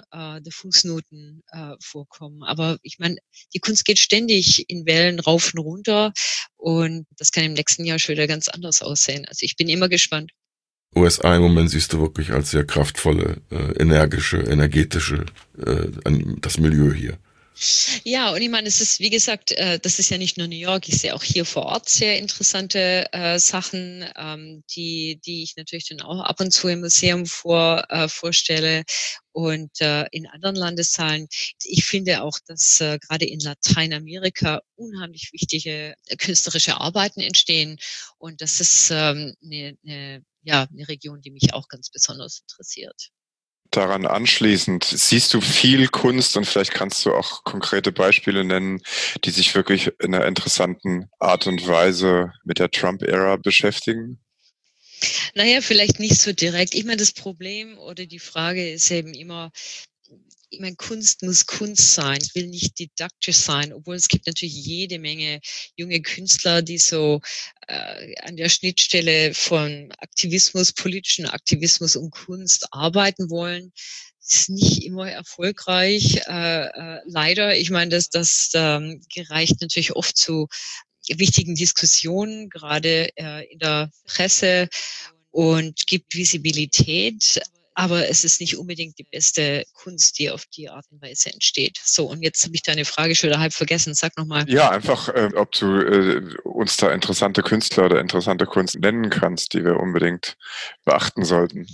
vorkommen. Aber ich meine, die Kunst geht ständig in Wellen rauf und runter und das kann im nächsten Jahr schon wieder ganz anders aussehen. Also ich bin immer gespannt. USA im Moment siehst du wirklich als sehr kraftvolle, energische, energetische das Milieu hier. Ja, und ich meine, es ist, wie gesagt, das ist ja nicht nur New York. Ich sehe auch hier vor Ort sehr interessante Sachen, die ich natürlich dann auch ab und zu im Museum vorstelle und in anderen Landesteilen. Ich finde auch, dass gerade in Lateinamerika unheimlich wichtige künstlerische Arbeiten entstehen und das ist eine Region, die mich auch ganz besonders interessiert. Daran anschließend, siehst du viel Kunst und vielleicht kannst du auch konkrete Beispiele nennen, die sich wirklich in einer interessanten Art und Weise mit der Trump-Ära beschäftigen? Naja, vielleicht nicht so direkt. Ich meine, das Problem oder die Frage ist eben immer, ich meine, Kunst muss Kunst sein. Es will nicht didaktisch sein, obwohl es gibt natürlich jede Menge junge Künstler, die so an der Schnittstelle von Aktivismus, politischen Aktivismus und Kunst arbeiten wollen. Das ist nicht immer erfolgreich, leider. Ich meine, das gereicht natürlich oft zu wichtigen Diskussionen, gerade in der Presse und gibt Visibilität. Aber es ist nicht unbedingt die beste Kunst, die auf die Art und Weise entsteht. So, und jetzt habe ich deine Frage schon halb vergessen. Sag nochmal. Ja, einfach, ob du uns da interessante Künstler oder interessante Kunst nennen kannst, die wir unbedingt beachten sollten.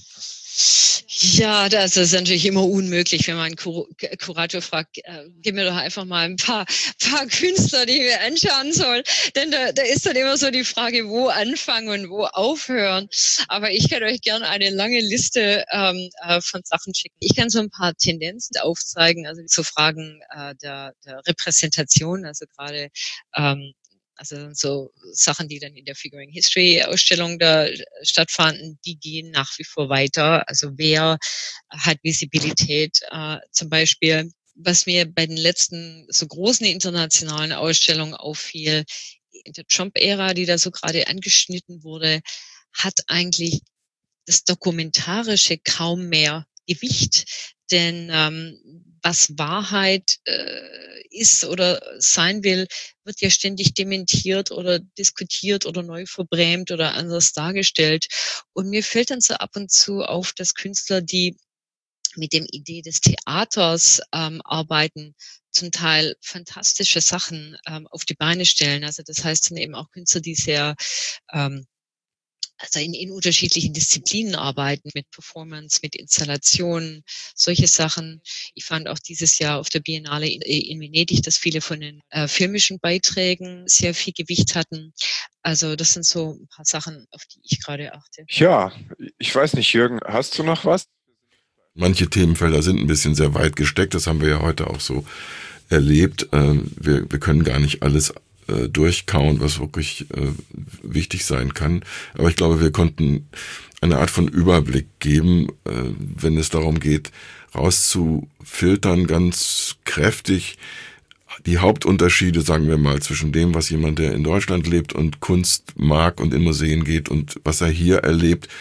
Ja, das ist natürlich immer unmöglich, wenn man einen Kurator fragt, gib mir doch einfach mal ein paar Künstler, die ich mir anschauen soll. Denn da ist dann immer so die Frage, wo anfangen und wo aufhören. Aber ich kann euch gerne eine lange Liste von Sachen schicken. Ich kann so ein paar Tendenzen aufzeigen, also so Fragen der Repräsentation, also gerade also so Sachen, die dann in der Figuring History Ausstellung da stattfanden, die gehen nach wie vor weiter. Also wer hat Visibilität zum Beispiel. Was mir bei den letzten so großen internationalen Ausstellungen auffiel, in der Trump-Ära, die da so gerade angeschnitten wurde, hat eigentlich das Dokumentarische kaum mehr Gewicht. Denn was Wahrheit ist oder sein will, wird ja ständig dementiert oder diskutiert oder neu verbrämt oder anders dargestellt. Und mir fällt dann so ab und zu auf, dass Künstler, die mit dem Idee des Theaters arbeiten, zum Teil fantastische Sachen auf die Beine stellen. Also das heißt dann eben auch Künstler, die sehr also in unterschiedlichen Disziplinen arbeiten, mit Performance, mit Installationen, solche Sachen. Ich fand auch dieses Jahr auf der Biennale in Venedig, dass viele von den filmischen Beiträgen sehr viel Gewicht hatten. Also das sind so ein paar Sachen, auf die ich gerade achte. Ja, ich weiß nicht, Jürgen, hast du noch was? Manche Themenfelder sind ein bisschen sehr weit gesteckt, das haben wir ja heute auch so erlebt. Wir können gar nicht alles durchkauen, was wirklich wichtig sein kann. Aber ich glaube, wir konnten eine Art von Überblick geben, wenn es darum geht, rauszufiltern, ganz kräftig die Hauptunterschiede, sagen wir mal, zwischen dem, was jemand, der in Deutschland lebt und Kunst mag und in Museen geht und was er hier erlebt,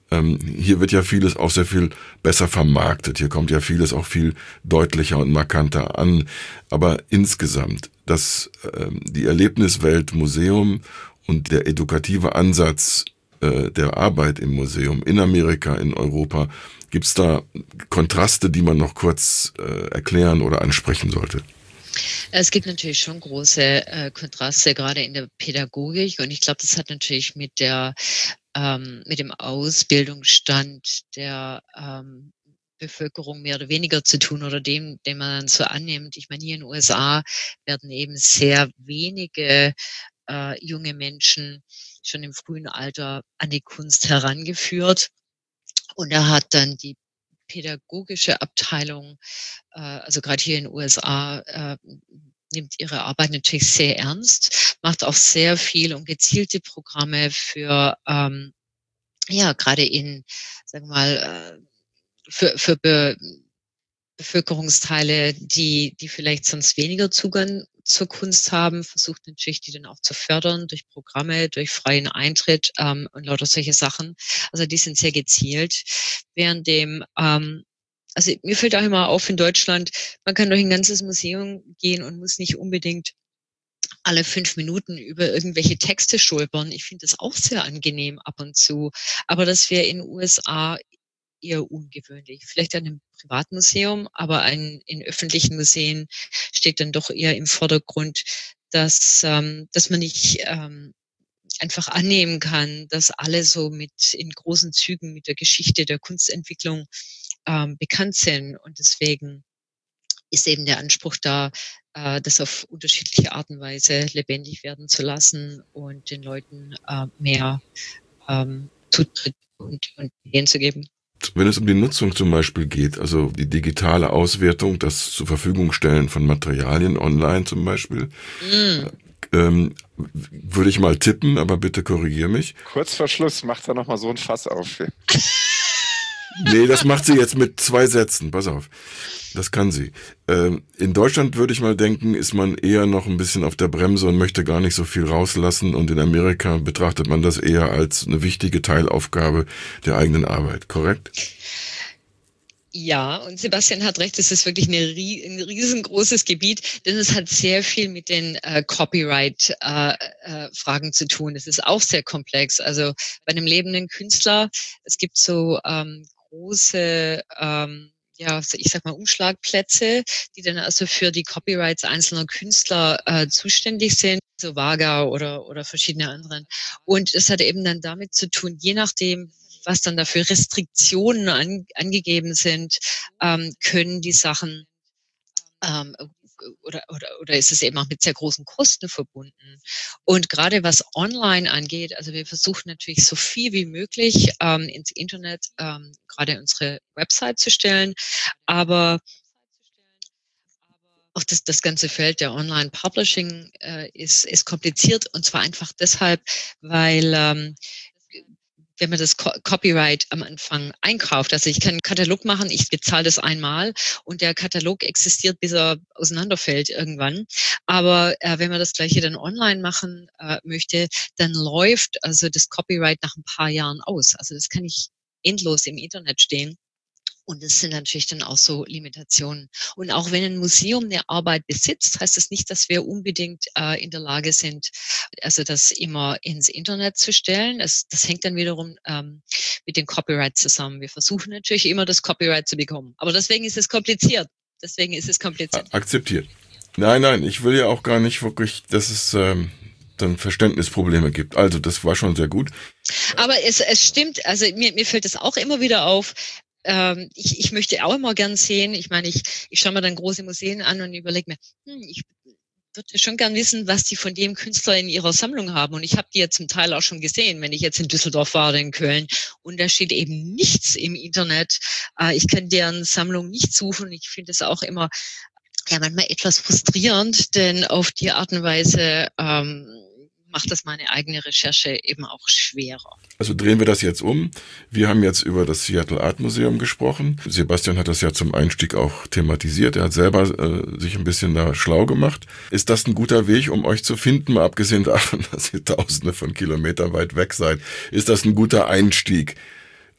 Hier wird ja vieles auch sehr viel besser vermarktet. Hier kommt ja vieles auch viel deutlicher und markanter an. Aber insgesamt, die Erlebniswelt Museum und der edukative Ansatz der Arbeit im Museum in Amerika, in Europa, gibt's da Kontraste, die man noch kurz erklären oder ansprechen sollte? Es gibt natürlich schon große Kontraste, gerade in der Pädagogik. Und ich glaube, das hat natürlich mit dem Ausbildungsstand der Bevölkerung mehr oder weniger zu tun oder dem, den man dann so annimmt. Ich meine, hier in den USA werden eben sehr wenige junge Menschen schon im frühen Alter an die Kunst herangeführt. Und da hat dann die pädagogische Abteilung, also gerade hier in den USA, nimmt ihre Arbeit natürlich sehr ernst, macht auch sehr viel und gezielte Programme für, gerade in, sagen wir mal, für Bevölkerungsteile, die vielleicht sonst weniger Zugang zur Kunst haben, versucht natürlich, die dann auch zu fördern durch Programme, durch freien Eintritt und lauter solche Sachen. Also die sind sehr gezielt. Also mir fällt auch immer auf in Deutschland, man kann durch ein ganzes Museum gehen und muss nicht unbedingt alle 5 Minuten über irgendwelche Texte stolpern. Ich finde das auch sehr angenehm ab und zu. Aber das wäre in den USA eher ungewöhnlich. Vielleicht an einem Privatmuseum, aber in öffentlichen Museen steht dann doch eher im Vordergrund, dass man nicht einfach annehmen kann, dass alle so in großen Zügen mit der Geschichte der Kunstentwicklung bekannt sind. Und deswegen ist eben der Anspruch da, das auf unterschiedliche Art und Weise lebendig werden zu lassen und den Leuten mehr Zutritt und Ideen zu geben. Wenn es um die Nutzung zum Beispiel geht, also die digitale Auswertung, das zur Verfügung stellen von Materialien online zum Beispiel, würde ich mal tippen, aber bitte korrigier mich. Kurz vor Schluss macht er nochmal so ein Fass auf. Nee, das macht sie jetzt mit 2 Sätzen. Pass auf. Das kann sie. In Deutschland würde ich mal denken, ist man eher noch ein bisschen auf der Bremse und möchte gar nicht so viel rauslassen. Und in Amerika betrachtet man das eher als eine wichtige Teilaufgabe der eigenen Arbeit. Korrekt? Ja, und Sebastian hat recht, es ist wirklich ein riesengroßes Gebiet, denn es hat sehr viel mit den Copyright-Fragen zu tun. Es ist auch sehr komplex. Also bei einem lebenden Künstler, es gibt so große, ich sag mal Umschlagplätze, die dann also für die Copyrights einzelner Künstler zuständig sind, so Vaga oder verschiedene anderen. Und es hat eben dann damit zu tun, je nachdem, was dann dafür Restriktionen angegeben sind, können die Sachen oder ist es eben auch mit sehr großen Kosten verbunden. Und gerade was online angeht, also wir versuchen natürlich so viel wie möglich ins Internet gerade unsere Website zu stellen, aber auch das ganze Feld der Online-Publishing ist kompliziert, und zwar einfach deshalb, weil wenn man das Copyright am Anfang einkauft. Also ich kann einen Katalog machen, ich bezahle das einmal und der Katalog existiert, bis er auseinanderfällt irgendwann. Aber wenn man das Gleiche dann online machen möchte, dann läuft also das Copyright nach ein paar Jahren aus. Also das kann nicht endlos im Internet stehen. Und das sind natürlich dann auch so Limitationen. Und auch wenn ein Museum eine Arbeit besitzt, heißt das nicht, dass wir unbedingt in der Lage sind, also das immer ins Internet zu stellen. Das hängt dann wiederum mit dem Copyright zusammen. Wir versuchen natürlich immer, das Copyright zu bekommen. Aber deswegen ist es kompliziert. Akzeptiert. Nein, ich will ja auch gar nicht wirklich, dass es dann Verständnisprobleme gibt. Also das war schon sehr gut. Aber es stimmt, also mir fällt es auch immer wieder auf. Ich möchte auch immer gern sehen, ich meine, ich schaue mir dann große Museen an und überlege mir, ich würde schon gern wissen, was die von dem Künstler in ihrer Sammlung haben. Und ich habe die ja zum Teil auch schon gesehen, wenn ich jetzt in Düsseldorf war oder in Köln. Und da steht eben nichts im Internet. Ich kann deren Sammlung nicht suchen. Ich finde es auch immer manchmal etwas frustrierend, denn auf die Art und Weise macht das meine eigene Recherche eben auch schwerer. Also drehen wir das jetzt um. Wir haben jetzt über das Seattle Art Museum gesprochen. Sebastian hat das ja zum Einstieg auch thematisiert. Er hat selber sich ein bisschen da schlau gemacht. Ist das ein guter Weg, um euch zu finden, mal abgesehen davon, dass ihr Tausende von Kilometern weit weg seid? Ist das ein guter Einstieg,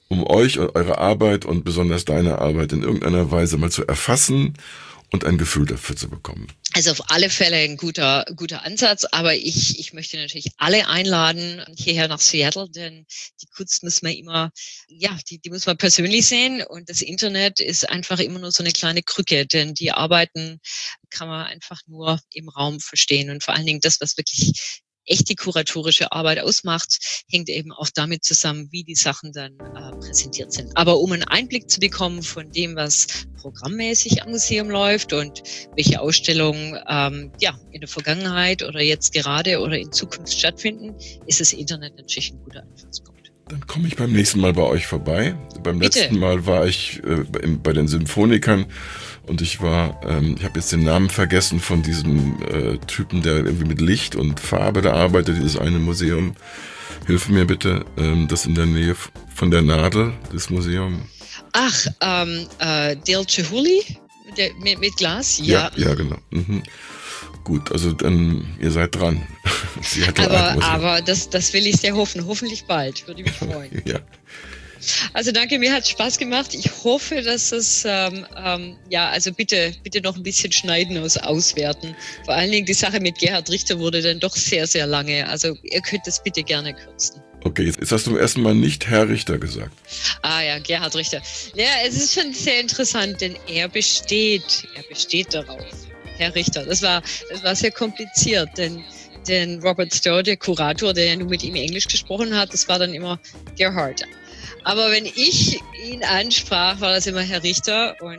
um euch und eure Arbeit und besonders deine Arbeit in irgendeiner Weise mal zu erfassen und ein Gefühl dafür zu bekommen? Also auf alle Fälle ein guter Ansatz, aber ich möchte natürlich alle einladen hierher nach Seattle, denn die Kunst muss man immer, die muss man persönlich sehen, und das Internet ist einfach immer nur so eine kleine Krücke, denn die Arbeiten kann man einfach nur im Raum verstehen, und vor allen Dingen das, was wirklich echte kuratorische Arbeit ausmacht, hängt eben auch damit zusammen, wie die Sachen dann präsentiert sind. Aber um einen Einblick zu bekommen von dem, was programmmäßig am Museum läuft und welche Ausstellungen in der Vergangenheit oder jetzt gerade oder in Zukunft stattfinden, ist das Internet natürlich ein guter Anfangspunkt. Dann komme ich beim nächsten Mal bei euch vorbei. Beim Bitte. letzten Mal war ich bei den Symphonikern und ich habe jetzt den Namen vergessen von diesem Typen, der irgendwie mit Licht und Farbe da arbeitet, dieses eine Museum. Hilf mir bitte, das in der Nähe von der Nadel, das Museum. Ach, Dale Chihuly mit Glas? Ja, genau. Mhm. Gut, also dann, ihr seid dran. Aber das will ich sehr hoffen. Hoffentlich bald. Würde mich freuen. Ja. Also danke, mir hat es Spaß gemacht. Ich hoffe, dass es, also bitte noch ein bisschen schneiden aus Auswerten. Vor allen Dingen die Sache mit Gerhard Richter wurde dann doch sehr, sehr lange. Also ihr könnt das bitte gerne kürzen. Okay, jetzt hast du erst mal nicht Herr Richter gesagt. Ah ja, Gerhard Richter. Ja, es ist schon sehr interessant, denn er besteht darauf. Herr Richter, das war sehr kompliziert, denn Robert Stowe, der Kurator, der ja nur mit ihm Englisch gesprochen hat, das war dann immer Gerhard. Aber wenn ich ihn ansprach, war das immer Herr Richter, und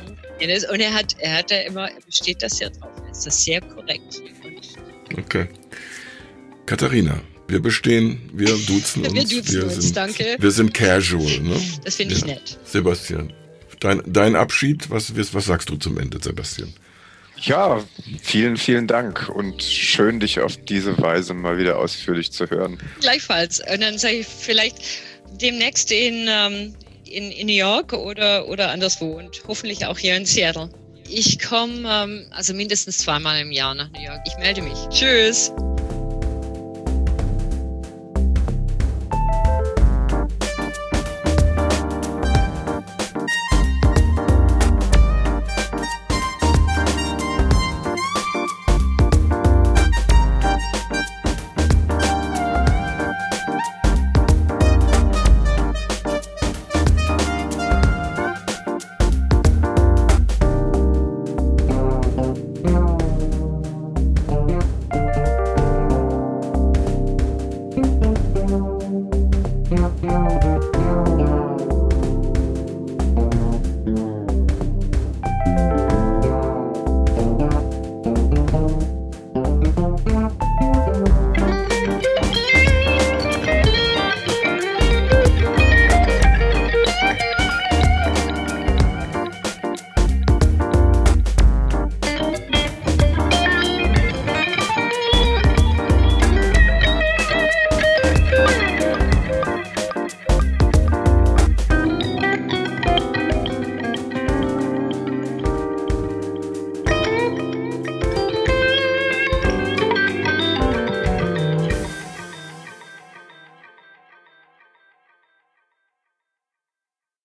er besteht das sehr drauf. Er ist das sehr korrekt. Okay. Katharina, wir bestehen, wir duzen uns. Wir duzen uns, danke. Wir sind casual, ne? Das finde ich nett. Sebastian, dein Abschied, was sagst du zum Ende, Sebastian? Ja, vielen, vielen Dank und schön, dich auf diese Weise mal wieder ausführlich zu hören. Gleichfalls. Und dann sage ich vielleicht demnächst in New York oder anderswo und hoffentlich auch hier in Seattle. Ich komme mindestens 2-mal im Jahr nach New York. Ich melde mich. Tschüss.